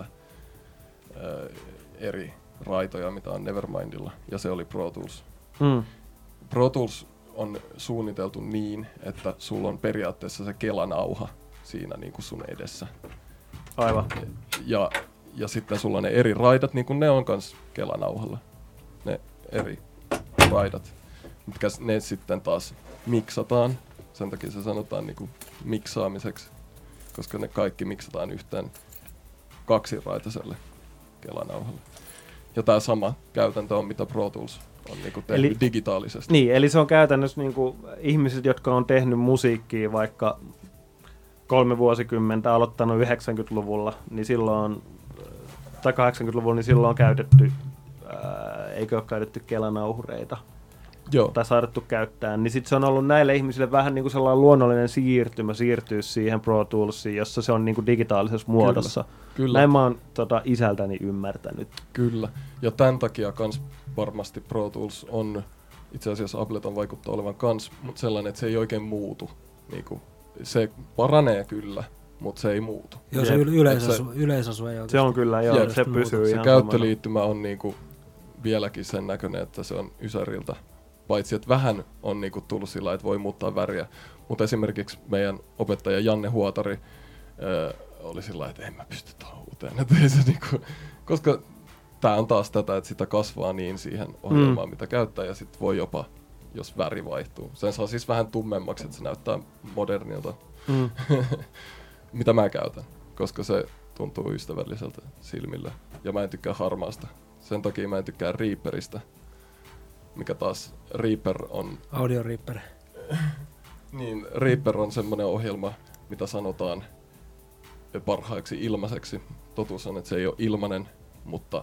ää, eri raitoja, mitä on Nevermindilla, ja se oli Pro Tools. Mm. Pro Tools on suunniteltu niin, että sulla on periaatteessa se kelanauha siinä niin kuin sun edessä. Aivan. Ja, ja sitten sulla on ne eri raidat, niin kuin ne on kans kelanauhalla. Ne eri raidat, mitkä ne sitten taas miksataan. Sen takia se sanotaan niinku miksaamiseksi, koska ne kaikki miksataan yhteen kaksiraitaiselle kelanauhalle. Ja tää sama käytäntö on, mitä Pro Tools on niinku tehnyt eli, digitaalisesti. Niin, eli se on käytännössä niinku ihmiset, jotka on tehnyt musiikkia vaikka kolme vuosikymmentä, aloittanut yhdeksänkymmentäluvulla, niin silloin, tai kahdeksankymmentäluvulla, niin silloin on käytetty, ää, eikö ole käytetty kelanauhureita. Joo. Tai saadettu käyttää, niin sitten se on ollut näille ihmisille vähän niin kuin sellainen luonnollinen siirtymä siirtyä siihen Pro Toolsiin, jossa se on niin kuin digitaalisessa muodossa. Kyllä, kyllä. Näin mä oon tota, isältäni ymmärtänyt. Kyllä, ja tämän takia kans varmasti Pro Tools on, itse asiassa Ableton vaikuttaa olevan kans, mutta sellainen, että se ei oikein muutu. Niinku, se paranee kyllä, mutta se ei muutu. Joo, se yleisasu, yleisasu ei oikeasti. Se on kyllä, joo, Jep. se pysyy Se ihan käyttöliittymä on niinku vieläkin sen näköinen, että se on Ysäriltä. Paitsi, että vähän on niinku tullut sillä, että voi muuttaa väriä. Mutta esimerkiksi meidän opettaja Janne Huotari öö, oli sillä, että en mä pysty tuohon uuteen. Et ei se niinku, koska tää on taas tätä, että sitä kasvaa niin siihen ohjelmaan, mm. mitä käyttää. Ja sit voi jopa, jos väri vaihtuu. Sen saa siis vähän tummemmaksi, että se näyttää modernilta, mm. mitä mä käytän. Koska se tuntuu ystävälliseltä silmille. Ja mä en tykkää harmaasta. Sen takia mä en tykkää Reaperistä. Mikä taas Reaper on... Audio Reaper. Niin, Reaper on semmoinen ohjelma, mitä sanotaan parhaaksi ilmaiseksi. Totuus on, että se ei ole ilmainen, mutta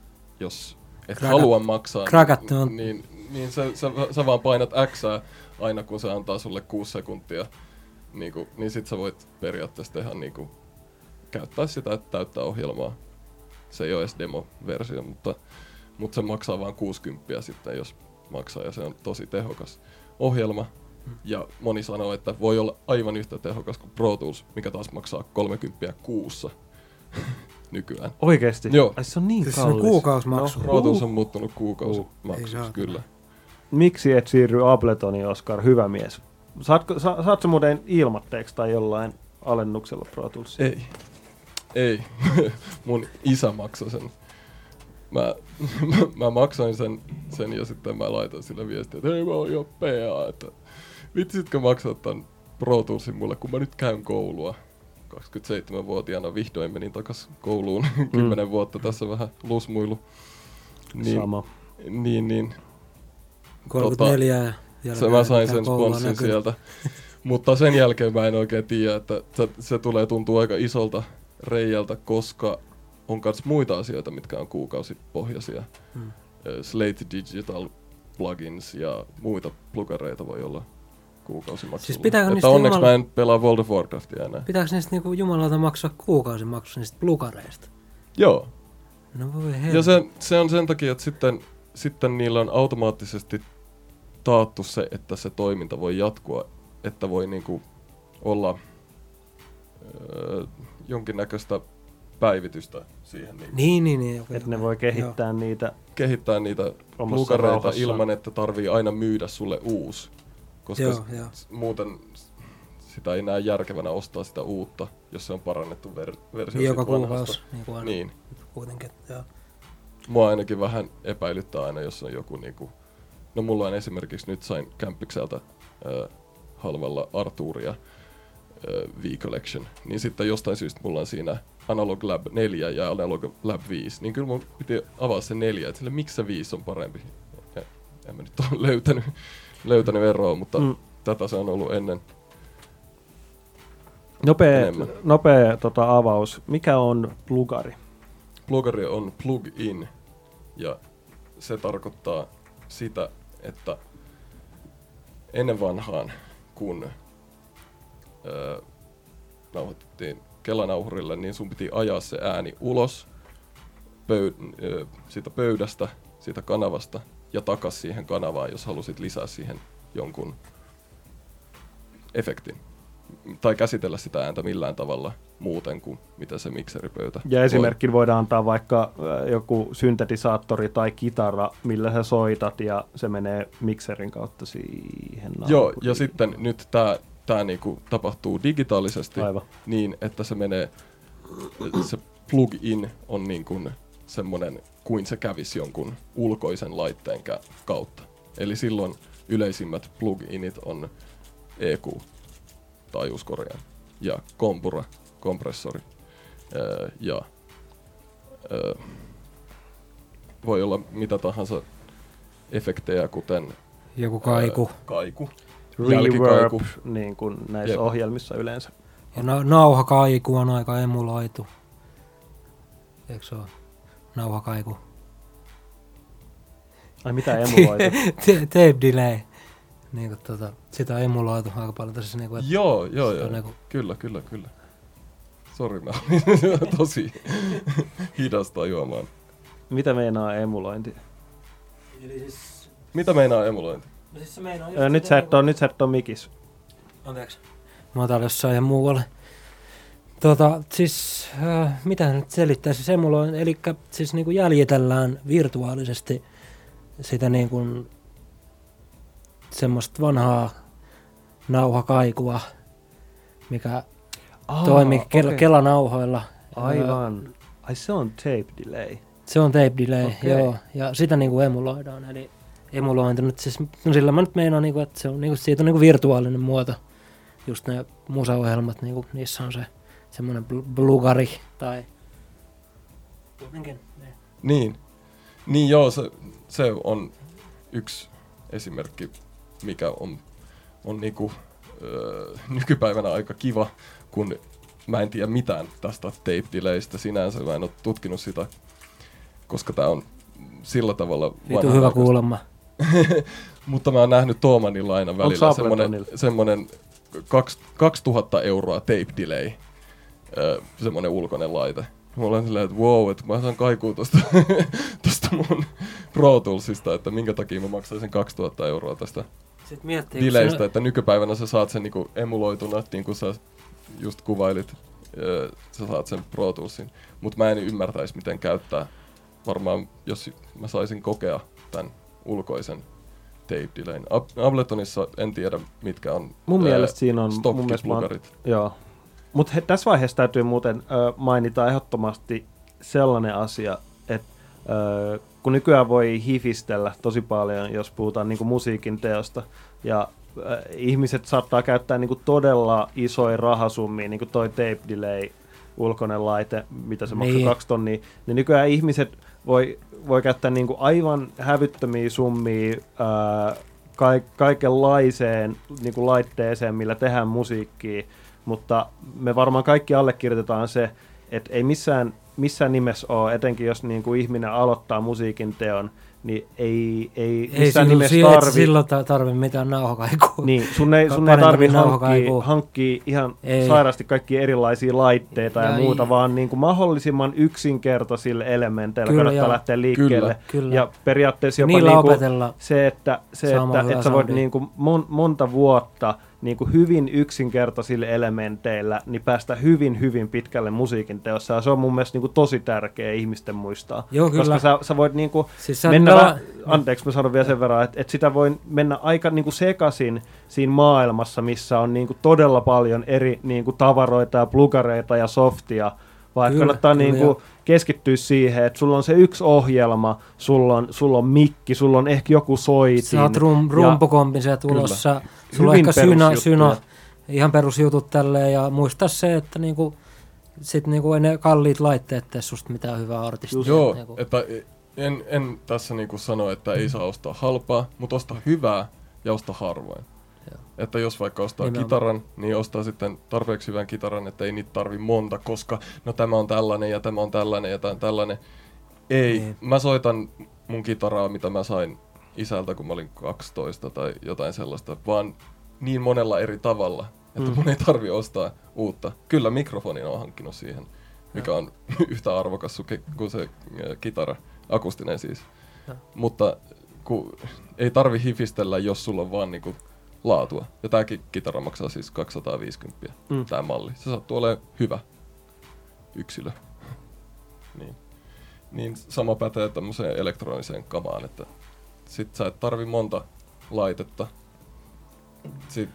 jos et Krakat, halua maksaa, niin, niin, niin sä, sä, sä vaan painat Xää aina, kun se antaa sulle kuusi sekuntia. Niin, kun, niin sit sä voit periaatteessa tehdä, niin kun, käyttää sitä, että täyttää ohjelmaa. Se ei ole edes demo-versio, mutta... Mutta se maksaa vain kuusikymmentä sitten, jos maksaa, ja se on tosi tehokas ohjelma. Hmm. Ja moni sanoo, että voi olla aivan yhtä tehokas kuin Pro Tools, mikä taas maksaa kolmekymmentä kuussa nykyään. Oikeesti? Joo. Ai se on niin siis kallis. Se on kuukausimaksu. No, Pro Tools on muuttunut kuukausimaksuksi, uh. kyllä. Miksi et siirry Abletoniin, Oskar? Hyvä mies. Saatko, sa, saat sä muuten ilmatteeksi tai jollain alennuksella Pro Toolsia? Ei. Ei. Mun isä maksoi sen. Mä, mä, mä maksoin sen, sen ja sitten mä laitoin sille viestiä, että hei mä oon jo P A, että vitsitkö maksaa tän Pro Toolsin mulle, kun mä nyt käyn koulua. kaksikymmentäseitsemänvuotiaana vihdoin menin takas kouluun, mm. kymmenen vuotta tässä vähän lusmuilu. Niin, sama. Niin, niin. kolmekymmentäneljä Tota, se mä sain sen sponssin sieltä. Mutta sen jälkeen mä en oikein tiedä, että se, se tulee tuntua aika isolta reijältä, koska on myös muita asioita, mitkä on kuukausipohjaisia. Hmm. Slate Digital plugins ja muita plugareita voi olla kuukausimaksulla. Siis että onneksi jumala... mä en pelaa World of Warcraftia enää. Pitääkö niistä niinku jumalalta maksaa kuukausimaksu niistä plugareista? Joo. No voi helvetti. Ja se, se on sen takia, että sitten, sitten niillä on automaattisesti taattu se, että se toiminta voi jatkua, että voi niinku olla... Öö, jonkinnäköistä päivitystä siihen. Niin, Niin, niin, niin. Okay, Että ne voi kehittää joo. niitä. kehittää niitä Omassa plugareita rauhassaan. ilman, että tarvii aina myydä sulle uusi. Koska Joo, s- joo. muuten sitä ei näe järkevänä ostaa sitä uutta, jos se on parannettu ver- versio Joka siitä vanhasta. kuukausi. Niin kuin aina. Niin. Kuitenkin, joo. Mua ainakin vähän epäilyttää aina, jos on joku niinku... No mulla on esimerkiksi nyt sain Kämppikseltä äh, halvalla Arturia äh, V-Collection. Niin sitten jostain syystä mulla on siinä Analog Lab neljä ja Analog Lab viisi. Niin kyllä mun piti avaa se neljä, että sille miksi se viisi on parempi. Ja, en mä nyt ole löytänyt, löytänyt eroa, mutta mm. tätä se on ollut ennen. Nopea, Enemmän. nopea tota, avaus. Mikä on plugari? Plugari on plug-in ja se tarkoittaa sitä, että ennen vanhaan, kun öö, nauhoitettiin Kelanauhurille, niin sun piti ajaa se ääni ulos pöy- öö, siitä pöydästä, siitä kanavasta ja takas siihen kanavaan, jos halusit lisää siihen jonkun efektin. Tai käsitellä sitä ääntä millään tavalla muuten kuin mitä se mikseripöytä Ja voi. esimerkki voidaan antaa vaikka äh, joku syntetisaattori tai kitara, millä sä soitat ja se menee mikserin kautta siihen Joo, naapuriin. ja sitten nyt tää, tää niinku tapahtuu digitaalisesti Aivan. niin, että se menee, se plug-in on niin kuin semmonen kuin se kävisi jonkun ulkoisen laitteen kä- kautta. Eli silloin yleisimmät plug-init on E Q, taajuuskorjaaja, ja kompura, kompressori, öö, ja öö, voi olla mitä tahansa efektejä, kuten Joku kaiku. öö, kaiku, Reverb, jälkikaiku. niin kuin näissä Jep. ohjelmissa yleensä. Ja na- nauhakaiku on aika emuloitu. Eikö se ole? Nauhakaiku. Ai mitä emuloitu? T- Tape delay. Niin kuin tota, sitä on emuloitu aika paljon tässä niinku, että Joo, joo, se joo. on niinku- Kyllä, kyllä, kyllä. Sori, mä olin tosi hidasta juomaan. Mitä meinaa emulointi? Eli siis, Mitä meinaa emulointi? no siis se meinaa Ö, nyt, sä et oo, nyt sä et oo mikis. Anteeksi. Mä oon täällä jossain ihan muualle. Tota, siis, äh, mitä nyt selittää, siis emuloin, eli siis niinku jäljitellään virtuaalisesti sitä niinku semmoista vanhaa nauhakaikua, mikä Aa, toimii kel- okei. Kelanauhoilla. Aivan. Ai se on tape delay. Se on tape delay, Okei. joo, ja sitä niinku emuloidaan, eli emulointi nyt siis, no sillä mä nyt meinaan niinku, että se on niinku, siitä on niinku virtuaalinen muoto, just ne musaohjelmat, niinku, niissä on se semmoinen bl- blugari, tai jotenkin, ne. Niin. Niin joo, se, se on yksi esimerkki, mikä on, on niinku, öö, nykypäivänä aika kiva, kun mä en tiedä mitään tästä tape delaystä sinänsä, mä en ole tutkinut sitä, koska tää on sillä tavalla Vitu hyvä vanhanaikaista. kuulemma. Mutta mä oon nähnyt Toomanilla aina Onks välillä semmonen, Abletonilla? semmonen kaks, kaksituhatta euroa tape delay, öö, semmonen ulkoinen laite. Mulla on silleen, että wow, että mä saan kaikuu tosta, tosta mun Pro Toolsista, että minkä takia mä maksaisin kaksituhatta euroa tästä Sitten miettii, kun delaystä, siinä- että nykypäivänä sä saat sen niinku emuloituna, niin kuin sä just kuvailit, öö, sä saat sen Pro Toolsin. Mut mä en ymmärtäisi miten käyttää. Varmaan jos mä saisin kokea tän ulkoisen tape delayn. Ab- Abletonissa en tiedä mitkä on Mun ää, mielestä siinä on... mun mielestä mä oon- stock-plugarit. Joo. Mutta tässä vaiheessa täytyy muuten ö, mainita ehdottomasti sellainen asia, että ö, kun nykyään voi hifistellä tosi paljon, jos puhutaan niinku musiikin teosta, ja ö, ihmiset saattaa käyttää niinku todella isoja rahasummia, niin kuin toi tape delay, ulkoinen laite, mitä se maksaa, Niin. kaksi tonnia, niin nykyään ihmiset voi, voi käyttää niinku aivan hävyttömiä summia ää, ka- kaikenlaiseen niinku laitteeseen, millä tehdään musiikkia, mutta me varmaan kaikki allekirjoitetaan se, että ei missään, missään nimessä ole, etenkin jos niinku ihminen aloittaa musiikin teon, niin ei, ei, ei missään silloin, nimessä si- et tarvi... silloin ta- tarvi mitään nauhakaikua. Niin, sun ei, sun ei Paremmin tarvi hankkia, nauhakaikua. hankkia ihan Ei. sairaasti kaikkia erilaisia laitteita ja, Ja ja muuta, ei. vaan niin kuin mahdollisimman yksinkertaisilla elementeillä Kyllä, kannattaa joo. lähteä liikkeelle. Kyllä. Ja periaatteessa jopa Niillä niin kuin opetella. se, että, se, Saamaan että, hyvää että sä voit soundia. niin kuin mon, monta vuotta niin kuin hyvin yksinkertaisilla elementeillä niin päästä hyvin, hyvin pitkälle musiikin teossa. Ja se on mun mielestä niin kuin tosi tärkeä ihmisten muistaa. Joo, kyllä. Koska sä, sä voit niin kuin siis mennä, nala... va- anteeksi mä sanon vielä sen verran, että, että sitä voi mennä aika niin kuin sekaisin siinä maailmassa, missä on niin kuin todella paljon eri niin kuin tavaroita ja plugareita ja softia, vaan kyllä, kannattaa kyllä, niin kuin keskittyä siihen, että sulla on se yksi ohjelma, sulla on, sulla on mikki, sulla on ehkä joku soitin. Sä oot rum, rumpukompin sieltä tulossa, sulla on ehkä syno, syno, ihan perusjutut tälleen, ja muista se, että niinku, sit niinku ei ne kalliit laitteet tee susta mitään hyvää artistia. Joo, niinku. että en, en tässä niinku sano, että ei saa ostaa halpaa, mutta ostaa hyvää ja ostaa harvoin. Joo. Että jos vaikka ostaa Nimenomaan. kitaran, niin ostaa sitten tarpeeksi hyvän kitaran, että ei niitä tarvi monta, koska no tämä on tällainen ja tämä on tällainen ja tämä on tällainen. Ei, niin. Mä soitan mun kitaraa, mitä mä sain isältä, kun mä olin kaksitoista tai jotain sellaista, vaan niin monella eri tavalla, että mm. mun ei tarvi ostaa uutta. Kyllä mikrofonin on hankkinut siihen, mikä on yhtä arvokas kuin se kitara, akustinen siis. Ja. Mutta kun ei tarvi hifistellä, jos sulla on vaan niinku laatua. Ja tääkin kitara maksaa siis kaksisataaviisikymmentä, mm. tää malli. Se sattuu olemaan hyvä yksilö. niin. Niin sama pätee tämmöiseen elektroniseen kamaan, että sit sä et tarvi monta laitetta. Sit,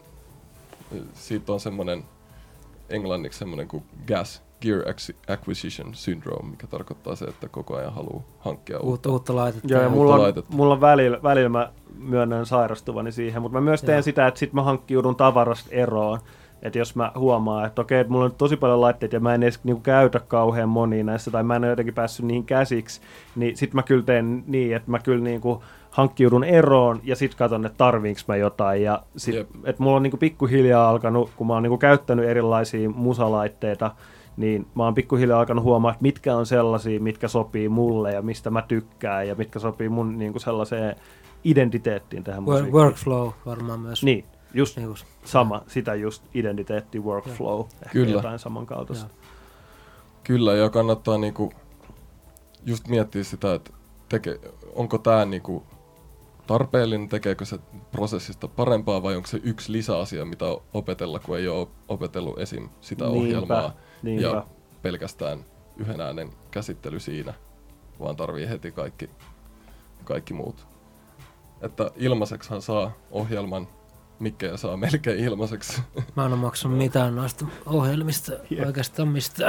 siitä on semmonen englanniksi semmonen kuin gas, gear acquisition syndrome, mikä tarkoittaa se, että koko ajan haluaa hankkia uutta, uutta laitetta. Joo, ja mulla on, mulla on välillä, välillä mä myönnän sairastuvani siihen, mutta mä myös teen Joo. sitä, että sit mä hankkiudun tavarasta eroon. Että jos mä huomaan, että okei, että mulla on tosi paljon laitteita ja mä en edes niinku käytä kauhean monia näissä, tai mä en ole jotenkin päässyt niihin käsiksi, niin sit mä kyllä teen niin, että mä kyllä niinku hankkiudun eroon ja sit katson, että tarviinko mä jotain. Ja sit, yep. että mulla on niinku pikkuhiljaa alkanut, kun mä oon niinku käyttänyt erilaisia musalaitteita, niin mä oon pikkuhiljaa alkanut huomaa, että mitkä on sellaisia, mitkä sopii mulle ja mistä mä tykkään ja mitkä sopii mun niinku sellaiseen identiteettiin tähän musiikkiin. Workflow varmaan myös. Niin. Just niin sama, sitä just identiteetti, workflow, ja. ehkä Kyllä. jotain samankaltaista. Ja. Kyllä, ja kannattaa niinku just miettiä sitä, että teke, onko tämä niinku tarpeellinen, tekeekö se prosessista parempaa vai onko se yksi lisäasia, mitä opetella, kun ei ole opetellut esim. Sitä niinpä, ohjelmaa niinpä. Ja pelkästään yhden äänen käsittely siinä, vaan tarvii heti kaikki, kaikki muut. Että ilmaiseksihan saa ohjelman, mikkejä saa melkein ilmaiseksi. Mä en ole maksanut mitään noista ohjelmista, yeah. oikeastaan mistään.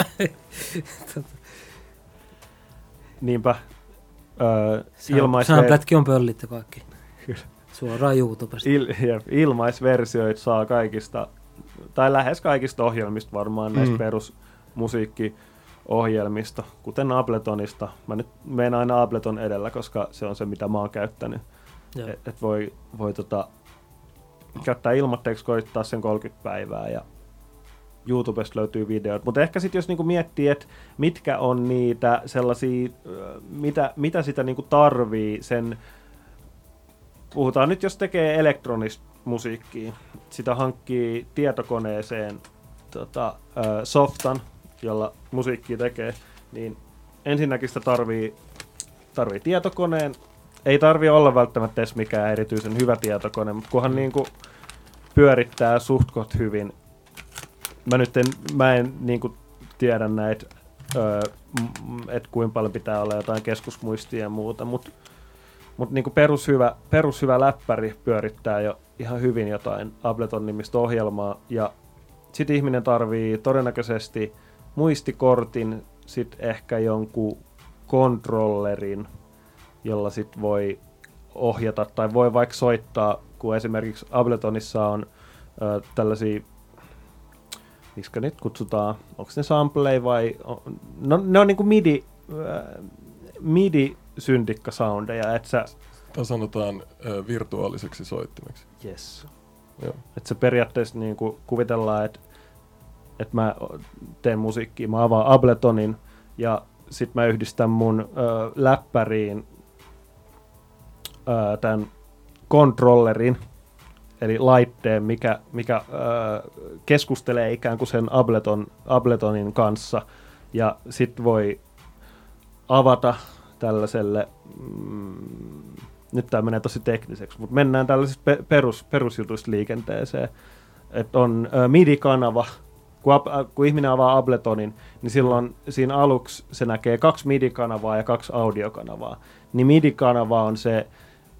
Niinpä. Öö, ilmaisver... Soundplätkin on pöllit ja kaikki. Suoraan YouTubesta. Il, ilmaisversioita saa kaikista, tai lähes kaikista ohjelmista varmaan, näistä mm. perusmusiikkiohjelmista, kuten Abletonista. Mä nyt menen aina Ableton edellä, koska se on se, mitä mä oon käyttänyt. Että et voi, voi tota, käyttää ilmoitteeksi, koittaa sen kolmekymmentä päivää ja YouTubesta löytyy videot. Mutta ehkä sitten jos niinku miettii, että mitkä on niitä sellaisia, mitä, mitä sitä niinku tarvii sen, puhutaan nyt jos tekee elektronista musiikkia, sitä hankkii tietokoneeseen tota, softan, jolla musiikkia tekee, niin ensinnäkin sitä tarvii, tarvii tietokoneen. Ei tarvi olla välttämättä edes mikään erityisen hyvä tietokone, mutta kunhan niinku pyörittää suhtkot hyvin. Mä nyt en, mä en niinku tiedä näitä, että kuinka paljon pitää olla jotain keskusmuistia ja muuta, mutta mut niinku perushyvä, perushyvä läppäri pyörittää jo ihan hyvin jotain Ableton-nimistä ohjelmaa. Ja sit ihminen tarvii todennäköisesti muistikortin, sit ehkä jonkun kontrollerin, jolla sit voi ohjata tai voi vaikka soittaa, kun esimerkiksi Abletonissa on ö, tällaisia, miksi nyt kutsutaan, onko ne sampleja vai, no ne on niinku midi, ö, midi-syntikkasoundeja, että sä... Tai sanotaan ö, virtuaaliseksi soittimeksi. Yes. Että se periaatteessa niinku kuvitellaan, että et mä teen musiikkia, mä avaan Abletonin ja sit mä yhdistän mun ö, läppäriin tämän kontrollerin, eli laitteen, mikä, mikä äh, keskustelee ikään kuin sen Ableton, Abletonin kanssa, ja sitten voi avata tällaiselle mm, nyt tämä menee tosi tekniseksi, mutta mennään tällaisista pe- perus, perusjutuista liikenteeseen. Että on ö, MIDI-kanava, kun, ab, kun ihminen avaa Abletonin, niin silloin siinä aluksi se näkee kaksi MIDI-kanavaa ja kaksi audiokanavaa. Niin MIDI-kanava on se,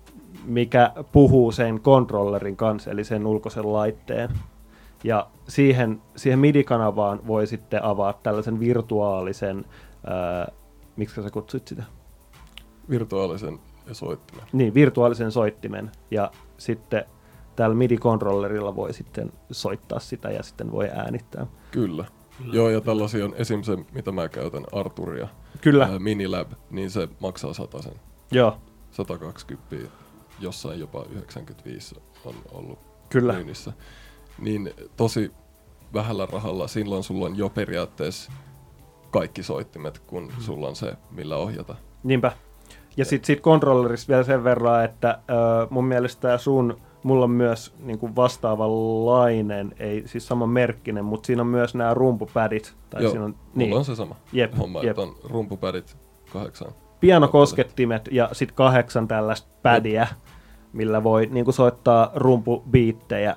mikä puhuu sen kontrollerin kanssa, eli sen ulkoisen laitteen. Ja siihen, siihen MIDI-kanavaan voi sitten avaa tällaisen virtuaalisen, ää, miksi sä kutsuit sitä? Virtuaalisen soittimen. Niin, virtuaalisen soittimen. Ja sitten tällä MIDI-kontrollerilla voi sitten soittaa sitä ja sitten voi äänittää. Kyllä. Joo, ja tällaisia on esim. Se, mitä mä käytän, Arturia, Kyllä. Ää, Minilab, niin se maksaa satasen. Joo. sata kaksikymmentä, jossain jopa yhdeksänkymmentäviisi on ollut Kyllä. myynnissä. Niin tosi vähällä rahalla silloin sulla on jo periaatteessa kaikki soittimet, kun mm. sulla on se, millä ohjata. Niinpä. Ja sitten sit kontrollerista vielä sen verran, että äh, mun mielestä sun, mulla on myös niinku vastaavanlainen, ei siis saman merkkinen, mutta siinä on myös nämä rumpupädit. Tai Joo, siinä on, mulla niin. on se sama Jep, homma, jep. että on rumpupädit kahdeksan. Pianokoskettimet ja sitten kahdeksan tällaista pädiä, millä voi niinku soittaa rumpubiittejä.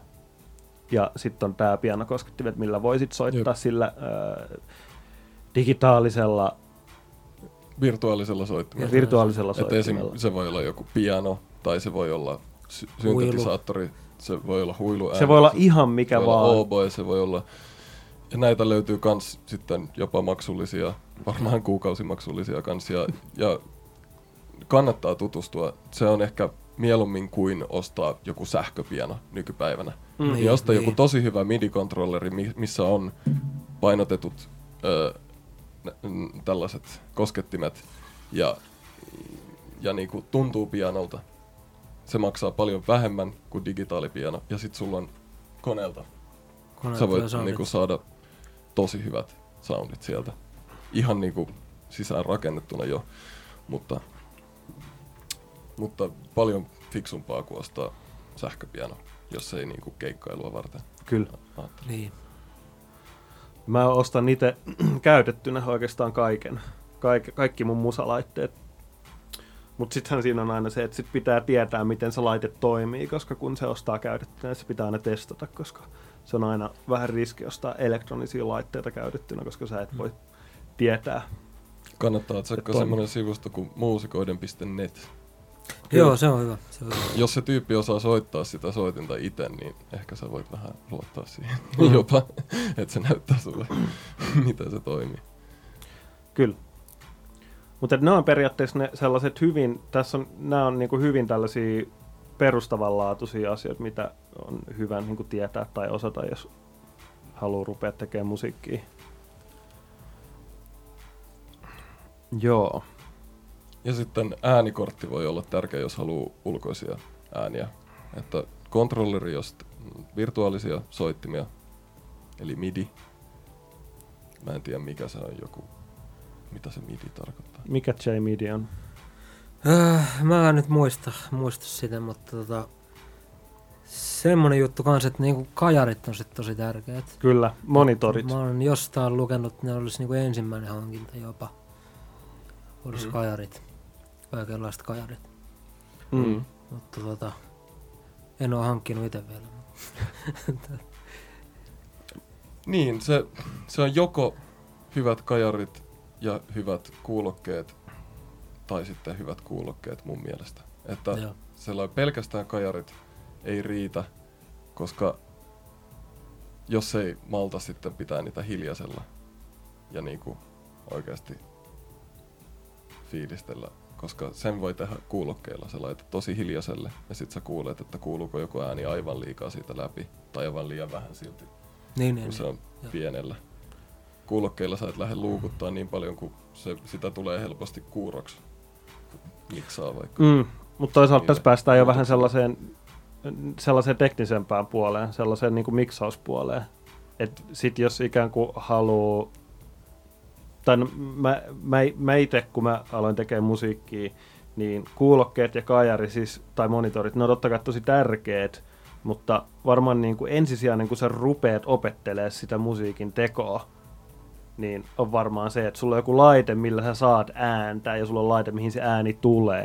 Ja sitten on tämä pianokoskettimet, millä voi sit soittaa Jep. sillä äh, digitaalisella, Virtuaalisella soittimella. virtuaalisella Että esim. soittimella. Se voi olla joku piano, tai se voi olla sy- Huilu. syntetisaattori, se voi olla huilu. Se voi olla ihan mikä se voi vaan. olla oboe, se voi olla. Ja näitä löytyy kans sitten jopa maksullisia, varmaan kuukausimaksullisia kans. Ja, ja kannattaa tutustua. Se on ehkä mieluummin kuin ostaa joku sähköpiano nykypäivänä. Mm. Niin, niin ostaa niin. joku tosi hyvä MIDI-kontrolleri, missä on painotetut ö, n- tällaiset koskettimet ja, ja niinku tuntuu pianolta. Se maksaa paljon vähemmän kuin digitaalipiano ja sit sulla on koneelta. Koneelta Sä voit soundit. niinku saada tosi hyvät soundit sieltä. Ihan niinku sisään rakennettuna jo, mutta, mutta paljon fiksumpaa kuin ostaa sähköpiano, jos ei niinku keikkailua varten. Kyllä. Ajattelin. Niin. Mä ostan itse käytettynä oikeastaan kaiken. Kaik, kaikki mun musalaitteet. Mutta sittenhän siinä on aina se, että sit pitää tietää, miten se laite toimii, koska kun se ostaa käytettynä, se pitää aina testata, koska se on aina vähän riski ostaa elektronisia laitteita käytettynä, koska sä et voi tietää. Kannattaa tsekkaa semmoinen sivusto kuin muusikoiden piste net. Joo, se on hyvä. Se on hyvä. Jos se tyyppi osaa soittaa sitä soitinta itse, niin ehkä sä voit vähän luottaa siihen mm. jopa, että se näyttää sulle, miten se toimii. Kyllä. Mutta ne on periaatteessa ne sellaiset hyvin, tässä on, nämä on niinku hyvin tällaisia perustavanlaatuisia asioita, mitä on hyvä niinku tietää tai osata, jos haluaa rupea tekemään musiikkia. Joo. Ja sitten äänikortti voi olla tärkeä, jos haluaa ulkoisia ääniä. Että kontrolleri, jos virtuaalisia soittimia, eli MIDI. Mä en tiedä mikä se on joku, mitä se MIDI tarkoittaa. Mikä J-MIDI on? Äh, mä en nyt muista, muista sitä, mutta tota, semmonen juttu kans, että niinku kajarit on sit tosi tärkeät. Kyllä, monitorit. Mä oon jostain lukenut, että ne olisi niinku ensimmäinen hankinta jopa. Olisi mm. kajarit. Kaikenlaiset kajarit. Mm. Mutta tota, en oo hankkinut ite vielä. Niin, se, se on joko hyvät kajarit ja hyvät kuulokkeet, tai sitten hyvät kuulokkeet mun mielestä. Että Joo. sellainen pelkästään kajarit ei riitä, koska jos ei malta sitten pitää niitä hiljaisella ja niinku oikeasti fiilistellä, koska sen voi tehdä kuulokkeilla. Sä laitat tosi hiljaiselle ja sit sä kuulet, että kuuluuko joku ääni aivan liikaa siitä läpi tai aivan liian vähän silti, Niin, kun niin, se niin. on pienellä. Kuulokkeilla sä et lähde luukuttaa niin paljon, kun se, sitä tulee helposti kuuroksi, kun miksaa vaikka. Mm. Mutta toisaalta tässä Niille päästään jo vähän muutoksille. sellaiseen, sellaiseen teknisempään puoleen, sellaiseen niin kuin miksauspuoleen. Että sit jos ikään kuin haluaa, tai no, mä, mä, mä itse kun mä aloin tekemään musiikkia, niin kuulokkeet ja kajari siis, tai monitorit, ne on totta kai tosi tärkeät, mutta varmaan niin kuin ensisijainen, kun sä rupeat opettelemaan sitä musiikin tekoa, niin on varmaan se, että sulla on joku laite, millä sä saat ääntä, ja sulla on laite, mihin se ääni tulee.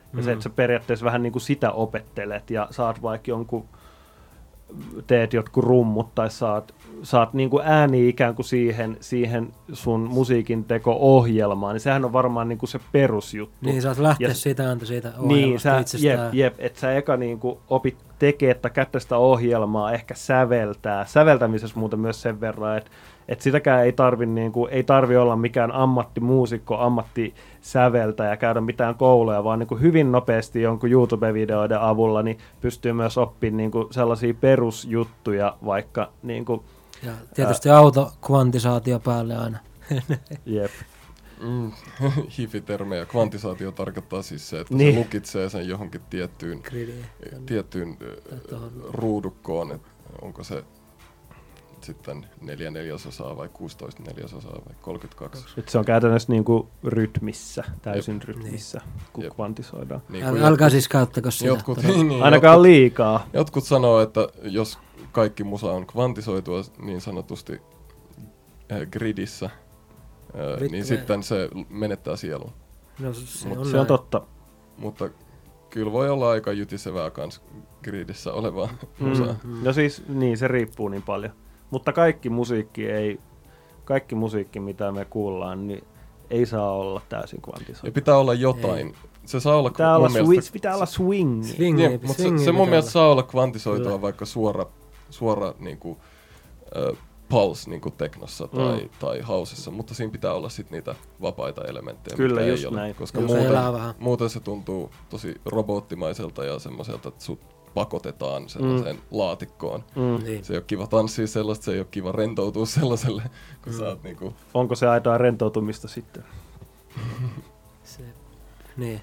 Ja se, että sä periaatteessa vähän niin kuin sitä opettelet ja saat vaikka jonkun, teet jotkut rummut tai saat, saat niin kuin ääni ikään kuin siihen, siihen sun musiikin teko-ohjelmaan, niin sehän on varmaan niin kuin se perusjuttu. Niin, saat lähteä ja, siitä ääntä siitä ohjelmasta niin, sä, itsestään. Jep, jep, että sä eka niin kuin opit tekee, että käyttää sitä ohjelmaa, ehkä säveltää. Säveltämisessä muuten myös sen verran, että et sitäkään ei tarvi, niin kuin, ei tarvi olla mikään ammattimuusikko, ammattisäveltäjä, käydä mitään kouluja, vaan niin kuin hyvin nopeasti jonkun YouTube-videoiden avulla niin pystyy myös oppimaan niin kuin sellaisia perusjuttuja, vaikka niin kuin, ja tietysti ää, autokvantisaatio päälle aina. Jep. Mm, hifitermejä. Kvantisaatio tarkoittaa siis se, että niin. se lukitsee sen johonkin tiettyyn, tiettyyn ruudukkoon, että onko se sitten neljä neljäsosaa vai kuusitoista neljäsosaa vai kolmekymmentäkaksi. Nyt se on käytännössä niin kuin rytmissä, täysin Jep. rytmissä, niin. kun Jep. kvantisoidaan. Niin, Äl, älkää jotkut, siis käyttäkö sitä. Jotkut, niin, ainakaan jotkut, liikaa. Jotkut sanoo, että jos kaikki musa on kvantisoitua niin sanotusti äh, gridissä, äh, niin sitten se menettää sielun. No, se, Mut on se on totta. Mutta kyllä voi olla aika jytisevää kans gridissä olevaa mm, musaa. Mm. No siis, niin se riippuu niin paljon. Mutta kaikki musiikki ei, kaikki musiikki mitä me kuullaan, niin ei saa olla täysin kvantisoitua. Ja pitää olla jotain. Ei. Se saa olla, pitää olla, mielestä, swi- pitää olla swing. swing niin, mutta se, se mun mielestä saa olla kvantisoitua Kyllä. vaikka suora, suora niinku, äh, pulse niinku teknossa tai, mm. tai housessa, mutta siinä pitää olla sit niitä vapaita elementtejä, Kyllä, mitä just ei ole. näin. Koska just muuten, muuten se tuntuu tosi robottimaiselta ja semmoiselta, että sut pakotetaan sellaiseen mm. laatikkoon. Mm. Niin. Se ei ole kiva tanssia sellaista, se ei ole kiva rentoutua sellaiselle, kun mm. sä oot niinku... Onko se aitoa rentoutumista sitten? se, niin.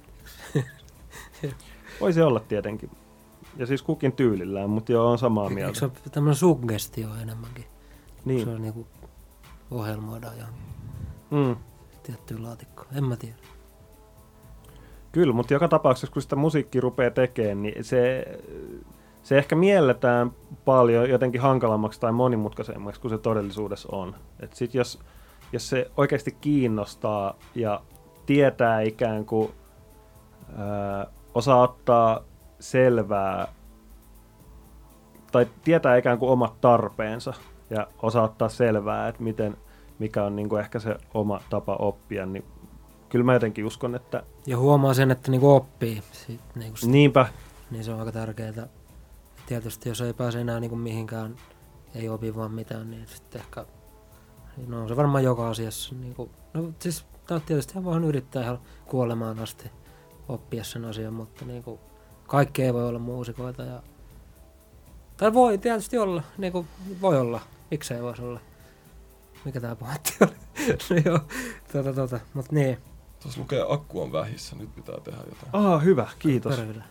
Voi se olla tietenkin. Ja siis kukin tyylillään, mutta joo, on samaa mieltä. Eikö se ole tämmöinen suggestio enemmänkin? Niin. Se on niinku ohjelmoidaan johonkin mm. tiettyyn laatikkoon. En mä tiedä. Kyllä, mutta joka tapauksessa, kun sitä musiikkia rupeaa tekemään, niin se, se ehkä mielletään paljon jotenkin hankalammaksi tai monimutkaisemmaksi kuin se todellisuudessa on. Et sit jos, jos se oikeasti kiinnostaa ja tietää ikään kuin, ää, osaa ottaa selvää tai tietää ikään kuin omat tarpeensa ja osaa ottaa selvää, että miten, mikä on niin kuin ehkä se oma tapa oppia, niin kyllä mä jotenkin uskon, että... Ja huomaa sen, että niinku oppii. Sit, niinku sitä, Niinpä. Niin se on aika tärkeää. Tietysti jos ei pääse enää niinku mihinkään, ei opi vaan mitään, niin sitten ehkä... No se varmaan joka asiassa. Niinku, no siis tietysti vaan yrittää ihan kuolemaan asti oppia sen asian, mutta niinku, kaikki ei voi olla muusikoita. Ja, tai voi tietysti olla, niinku, voi olla. Miksei voisi olla? Mikä tää pointti oli? No joo, tota tota, mut niin. Tuossa lukee akku on vähissä, nyt pitää tehdä jotain. Aha, hyvä, kiitos. Perville.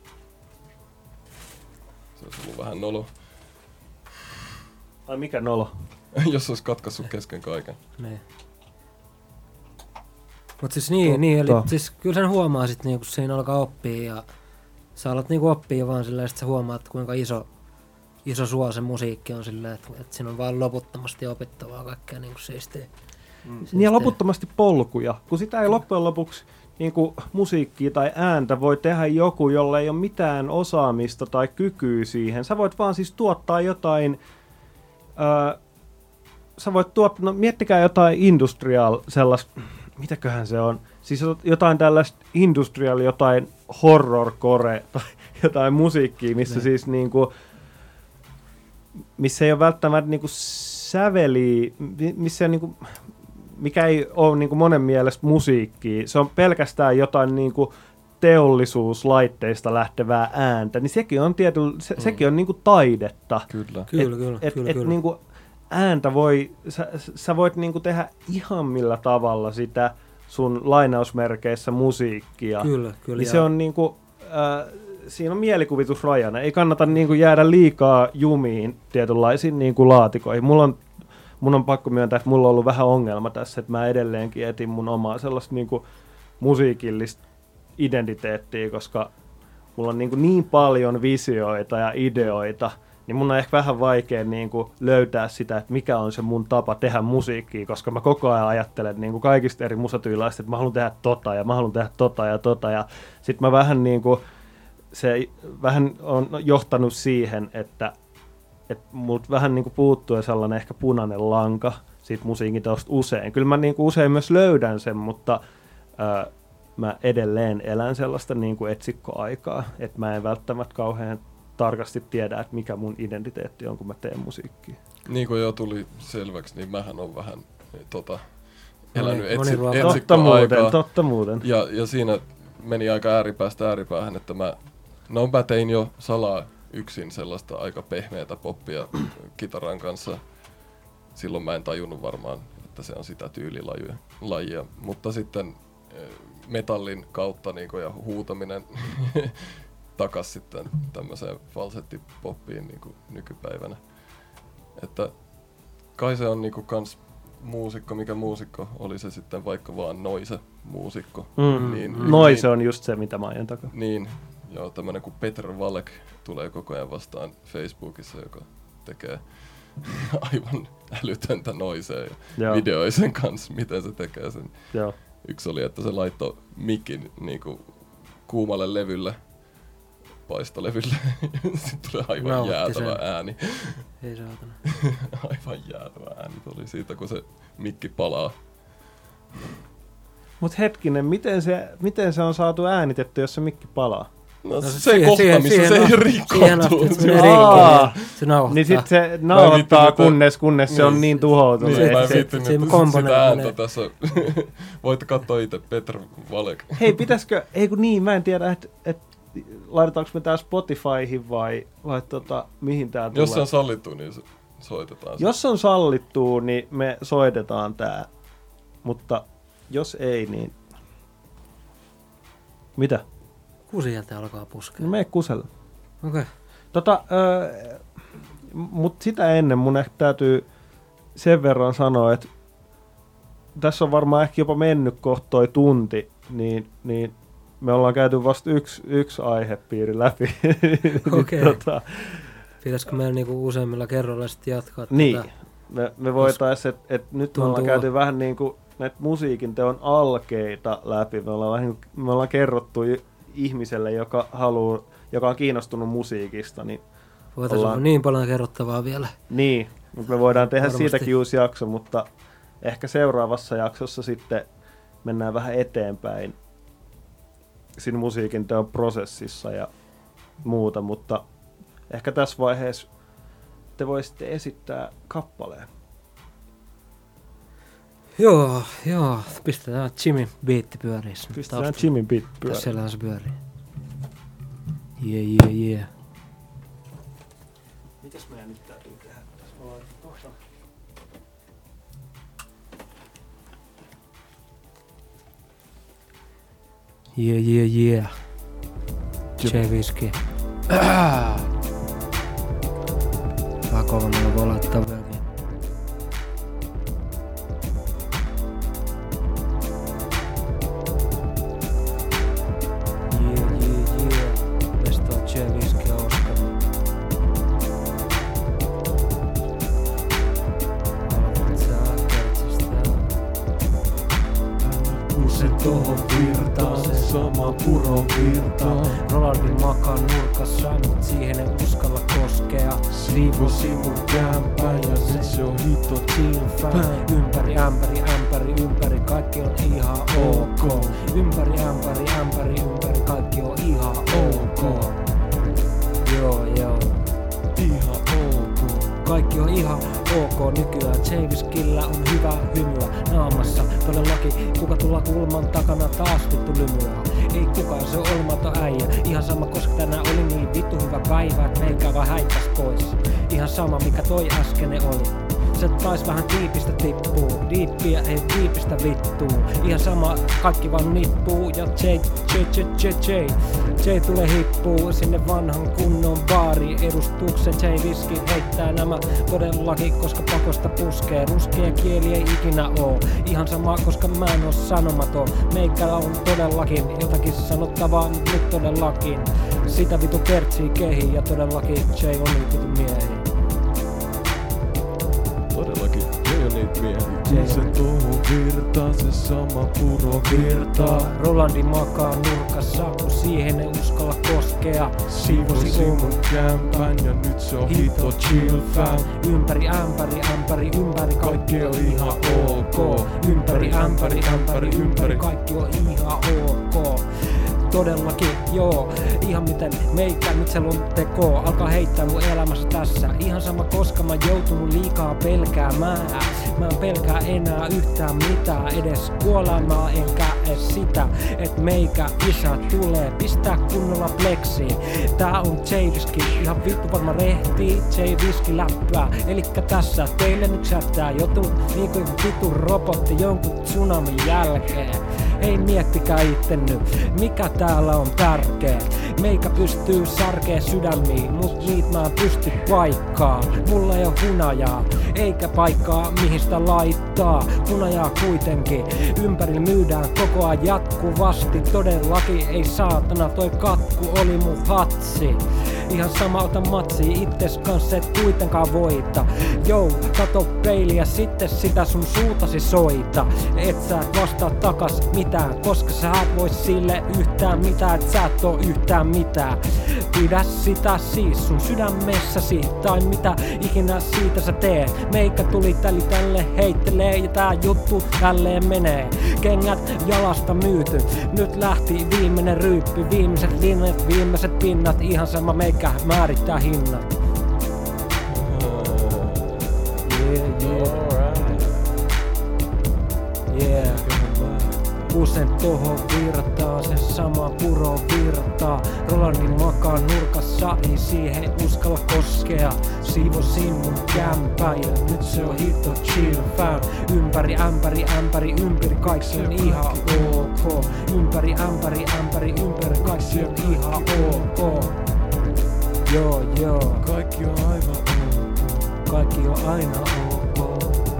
Se olisi ollut vähän nolo. Ai mikä nolo? Jos olisi katkaissut kesken kaiken. Niin. Mut siis niin, niin eli siis kyllä sen huomaa sit niinku, kun siinä alkaa oppia ja sä alat niinku oppia vaan silleen, sit sä huomaat kuinka iso, iso sua se musiikki on silleen, että et siinä on vaan loputtomasti opittavaa kaikkea niinku siistiä. Mm. Niin ja loputtomasti polkuja, kun sitä ei loppujen lopuksi niin kuin musiikkia tai ääntä voi tehdä joku, jolla ei ole mitään osaamista tai kykyä siihen. Sä voit vaan siis tuottaa jotain, ää, sä voit tuottaa, no miettikää jotain industrial sellaista, mitäköhän se on, siis jotain tällaista industrial, jotain horrorcore tai jotain musiikkia, missä ne. siis niinku, missä ei ole välttämättä niinku säveliä, missä niinku, mikä ei ole niin kuin monen mielestä musiikkia, se on pelkästään jotain niin kuin teollisuuslaitteista lähtevää ääntä, niin sekin on, tietyllä, se, mm. sekin on niin kuin taidetta. Kyllä, kyllä, et, kyllä. Et, kyllä, et, kyllä. Niin kuin ääntä voi, sä, sä voit niin kuin tehdä ihan millä tavalla sitä sun lainausmerkeissä musiikkia. Kyllä, kyllä. Niin se on niin kuin, äh, siinä on mielikuvitusrajana. Ei kannata niin kuin jäädä liikaa jumiin tietynlaisiin niin kuin laatikoihin. Mulla on Mun on pakko myöntää, että mulla on ollut vähän ongelma tässä, että mä edelleenkin etin mun omaa sellaista niin kuin musiikillista identiteettiä, koska mulla on niin, kuin niin paljon visioita ja ideoita, niin mun on ehkä vähän vaikea niin kuin löytää sitä, että mikä on se mun tapa tehdä musiikkia, koska mä koko ajan ajattelen niin kuin kaikista eri musatyylaista, että mä haluan tehdä tota ja mä haluan tehdä tota ja tota ja sit mä vähän niin kuin, se vähän on johtanut siihen, että, että mut vähän niin kuin puuttuu sellainen ehkä punainen lanka siitä musiikin teosta usein. Kyllä mä niin kuin usein myös löydän sen, mutta ää, mä edelleen elän sellaista niin kuin etsikkoaikaa, että mä en välttämättä kauhean tarkasti tiedä, että mikä mun identiteetti on, kun mä teen musiikkia. Niin kuin jo tuli selväksi, niin mähän on vähän tota, elänyt Moni- etsi- moni Totta muuten, etsikkoaikaa. totta muuten. Ja, ja siinä meni aika ääripäästä ääripäähän, että mä, no mä tein jo salaa yksin sellaista aika pehmeätä poppia kitaran kanssa. Silloin mä en tajunnut varmaan, että se on sitä tyylilajia. Lajia. Mutta sitten metallin kautta niin kuin, ja huutaminen takas sitten tämmöiseen falsettipoppiin niin kuin nykypäivänä. Että kai se on niin kuin kans muusikko, mikä muusikko, oli se sitten vaikka vaan noise muusikko. Mm. Niin, Noise niin, on just se, mitä mä ajan takaa. Niin, joo, tämmönen kuin Petr Valek tulee koko ajan vastaan Facebookissa, joka tekee aivan älytöntä noisea ja Joo. videoi sen kanssa, miten se tekee sen. Joo. Yksi oli, että se laittoi mikin niinku kuumalle levylle, paistolevylle, sitten tulee aivan Nautti jäätävä sen. ääni. Ei saatana. Aivan jäätävä ääni tuli siitä, kun se mikki palaa. Mut hetkinen, miten se, miten se on saatu äänitetty, jos se mikki palaa? No, se, se- se siihen- kohta, siihen- missä siihen se asti- rikkoutuu. siihen asti, että se menee Aa. rikki, se nauhoittaa. Niin sit se Mä en nauhoittaa, viittinyt, kunnes, kunnes se niin. on niin tuhoutunut. Niin, mä en se- viittinyt, se- että se komponentti sitä ääntä menee. tässä. Voitte katsoa itse, Petr Valek. Hei, pitäisikö, ei kun niin, mä en tiedä, että et, laitetaanko me tää Spotifyhin vai, vai tota, mihin tää tulee. Jos se on sallittu, niin se soitetaan. se. Jos on sallittu, niin me soitetaan tää, mutta jos ei, niin... Mitä? Kuusi jätä alkaa puskea. No mene kuselle. Okei. Okay. Tota, öö, mut sitä ennen mun ehkä täytyy sen verran sanoa, että tässä on varmaan ehkä jopa mennyt kohta toi tunti, niin, niin me ollaan käyty vasta yksi, yksi aihepiiri läpi. Okei. tota, Pitäisikö meidän niinku useimmilla kerroilla sitten jatkaa niin, tätä? me, me voitaisiin, että et nyt me ollaan Tuntuu- käyty vähän niin kuin näitä musiikin teon alkeita läpi. Me ollaan, vähän, niinku- me ollaan kerrottu ihmiselle, joka haluaa, joka on kiinnostunut musiikista, niin Voitaisiin ollaan- olla niin paljon kerrottavaa vielä. niin, mutta me voidaan tehdä Varmasti. siitäkin uusi jakso, mutta ehkä seuraavassa jaksossa sitten mennään vähän eteenpäin siinä musiikin teon prosessissa ja muuta, mutta ehkä tässä vaiheessa te voisitte esittää kappaleen. Joo, joo. Pistetään Jimin biitti pyöriin. sinne Pistetään taustalla. Jimin beat Tässä pyöriin. siellähän se pyörii. Yeah, yeah, yeah. Mitäs meidän nyt täytyy tehdä? Tässä me ollaan kohta. Yeah, yeah, yeah. J-Whisky. Vähän kovemmalla voi laittaa vielä. Yeah, yeah, yeah. Meistä on J-Whisky Oskar. Aloitat sä kertsistä. Se tohon virtaan, se sama puron virtaan. Rolandin makaa nurkassa, mut siihen ei uskalla koskea. Siivosi mun kämpän ja nyt se on hito Chillfän. Ympäri ämpäri, ämpäri, ympäri, kaikki on ihan ok. Ympäri ämpäri, ämpäri, ympäri, kaikki on ihan ok. Joo, joo. ihan ok. Kaikki on ihan ok nykyään. J-Whiskillä on hyvä hymyä naamassa. Todellakin, kuka tulla kulman takana taas vittu lymyää. Ei kukaan, se on olmaton äijä. Ihan sama, koska tänään oli niin vittu hyvä päivä, että meikä vaan häikäs pois. Ihan sama, mikä toi äskenen oli. Se tais vähän tiipistä tippuu. Diippiä ei tiipistä vittuu. Ihan sama, kaikki vaan nippuu. Ja J, J, J, J, J. J tulee hippuu sinne vanhan kunnon baari. Edustuksen J-Whisky heittää nämä todellakin, koska pakosta puskee. Ruskea kieli ei ikinä oo. Ihan sama, koska mä en oo sanomaton. Meikällä on todellakin jotakin sanottavaa nyt todellakin. sitä vitu kertsii kehiin ja todellakin Jay on niitä vitu miehiä. Todellakin, Jay on niitä miehiä. Kun se tohon virtaa, se sama puro virtaa. Rolandi makaa nurkassa, kun siihen ei uskalla koskea. Siivosi mun kämpän ja nyt se on hito chill fam. Ympäri ämpäri, ämpäri, ympäri, kaikki on ihan ok. Ympäri ämpäri, ämpäri, ympäri, kaikki on ihan ok. Todellakin, joo, ihan miten meikä nyt selontekoo alkaa heittää mun elämässä tässä. Ihan sama koska mä joutunut liikaa pelkäämään. Mä en pelkää enää yhtään mitään, edes kuolemaa enkä edes sitä, et meikä isä tulee pistää kunnolla pleksiin. Tää on J-Viski, ihan vittu varma rehtii, J-Viski läppää. Elikkä tässä teille nyt chattää joku niinku vittu robotti jonkun tsunamin jälkeen. Hei miettikää itte nyt, mikä täällä on tärkeä. Meikä pystyy särkee sydämiin, mut niit mä en pysty paikkaa. Mulla ei oo hunajaa, eikä paikkaa mihin sitä laittaa. Hunajaa kuitenkin, ympärillä myydään koko ajan jatkuvasti. Todellakin ei saatana, toi katku oli mun hatsi. Ihan sama ota matsi itses kanssa et kuitenkaan voita. Jou, kato peiliä sitten sitä sun suutasi soita. Et sä et vastaa takas mitään, koska sä et voi sille yhtään mitään, et sä et oo yhtään mitään. Pidä sitä siis sun sydämessäsi, tai mitä ikinä siitä sä teet. Meikä tuli täli tälle heittelee ja tää juttu tälleen menee. Kengät jalasta myyty, nyt lähti viimeinen ryyppy. Viimeiset linjat, viimeiset pinnat, ihan sama meikä määrittää hinnat. Yeah, yeah. Yeah. Usein tohon virtaa, se sama puro virtaa. Rolandi makaa nurkassa, ei siihen uskalla koskea. Siivosin mun kämpää ja nyt se on hito chill fam. Ympäri ämpäri, ämpäri, ympäri, kaikki on ihan ok. Ympäri ämpäri, ämpäri, ympäri, kaikki on ihan ok. Joo, joo. Kaikki on aivan ok. Kaikki on aina ok.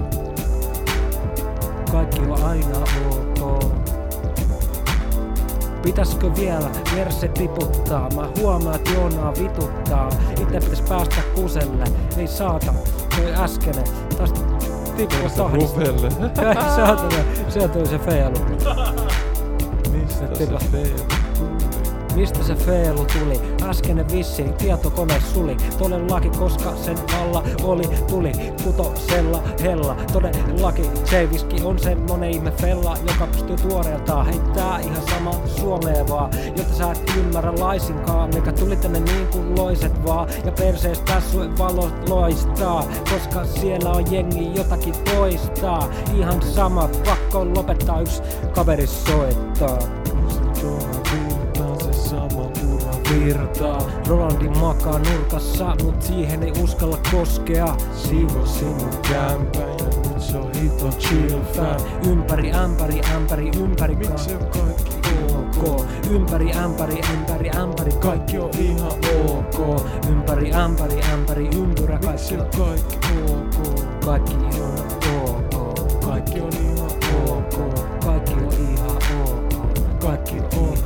Kaikki on aina ok. Pitäisikö vielä verse tiputtaa? Mä huomaan, että Joonaa vituttaa. Itse pitäis päästä kuselle. Ei saata, toi äskenen. Taas tippua tahdista. Ruvelle. Saatana, sieltä oli se feelu. Mistä se Tipa. feelu tuli? Mistä se feelu tuli? Äskeinen vissiin tietokone suli. Todellakin koska sen alla oli tuli kutosella hella. Todellakin J-Viski on semmonen ihme fella, joka pystyy tuoreeltaan heittää ihan sama Suomeen vaan. Jotta sä et ymmärrä laisinkaan, mikä tuli tänne niin kuin loiset vaan. Ja perseestä tässä valot loistaa, koska siellä on jengi jotakin toistaa. Ihan sama, pakko lopettaa, yksi kaveri soittaa. Kun se tohon virtaa, se sama puro virtaa. Rolandi makaa nurkassa, mut siihen ei uskalla koskea. Siivosin mun kämpän ja nyt se on hito chill fam. Ympäri ämpäri, ämpäri, ympäri Miksi on kaikki ok? Ympäri ämpäri, ämpäri, ämpäri, Kaikki on ihan ok. ympäri ämpäri, ämpäri, ympyrä, Miksi kaikki on on, kaikki ok? kaikki on ok. Kaikki on ihan ok. Kaikki on ihan ok. Kaikki on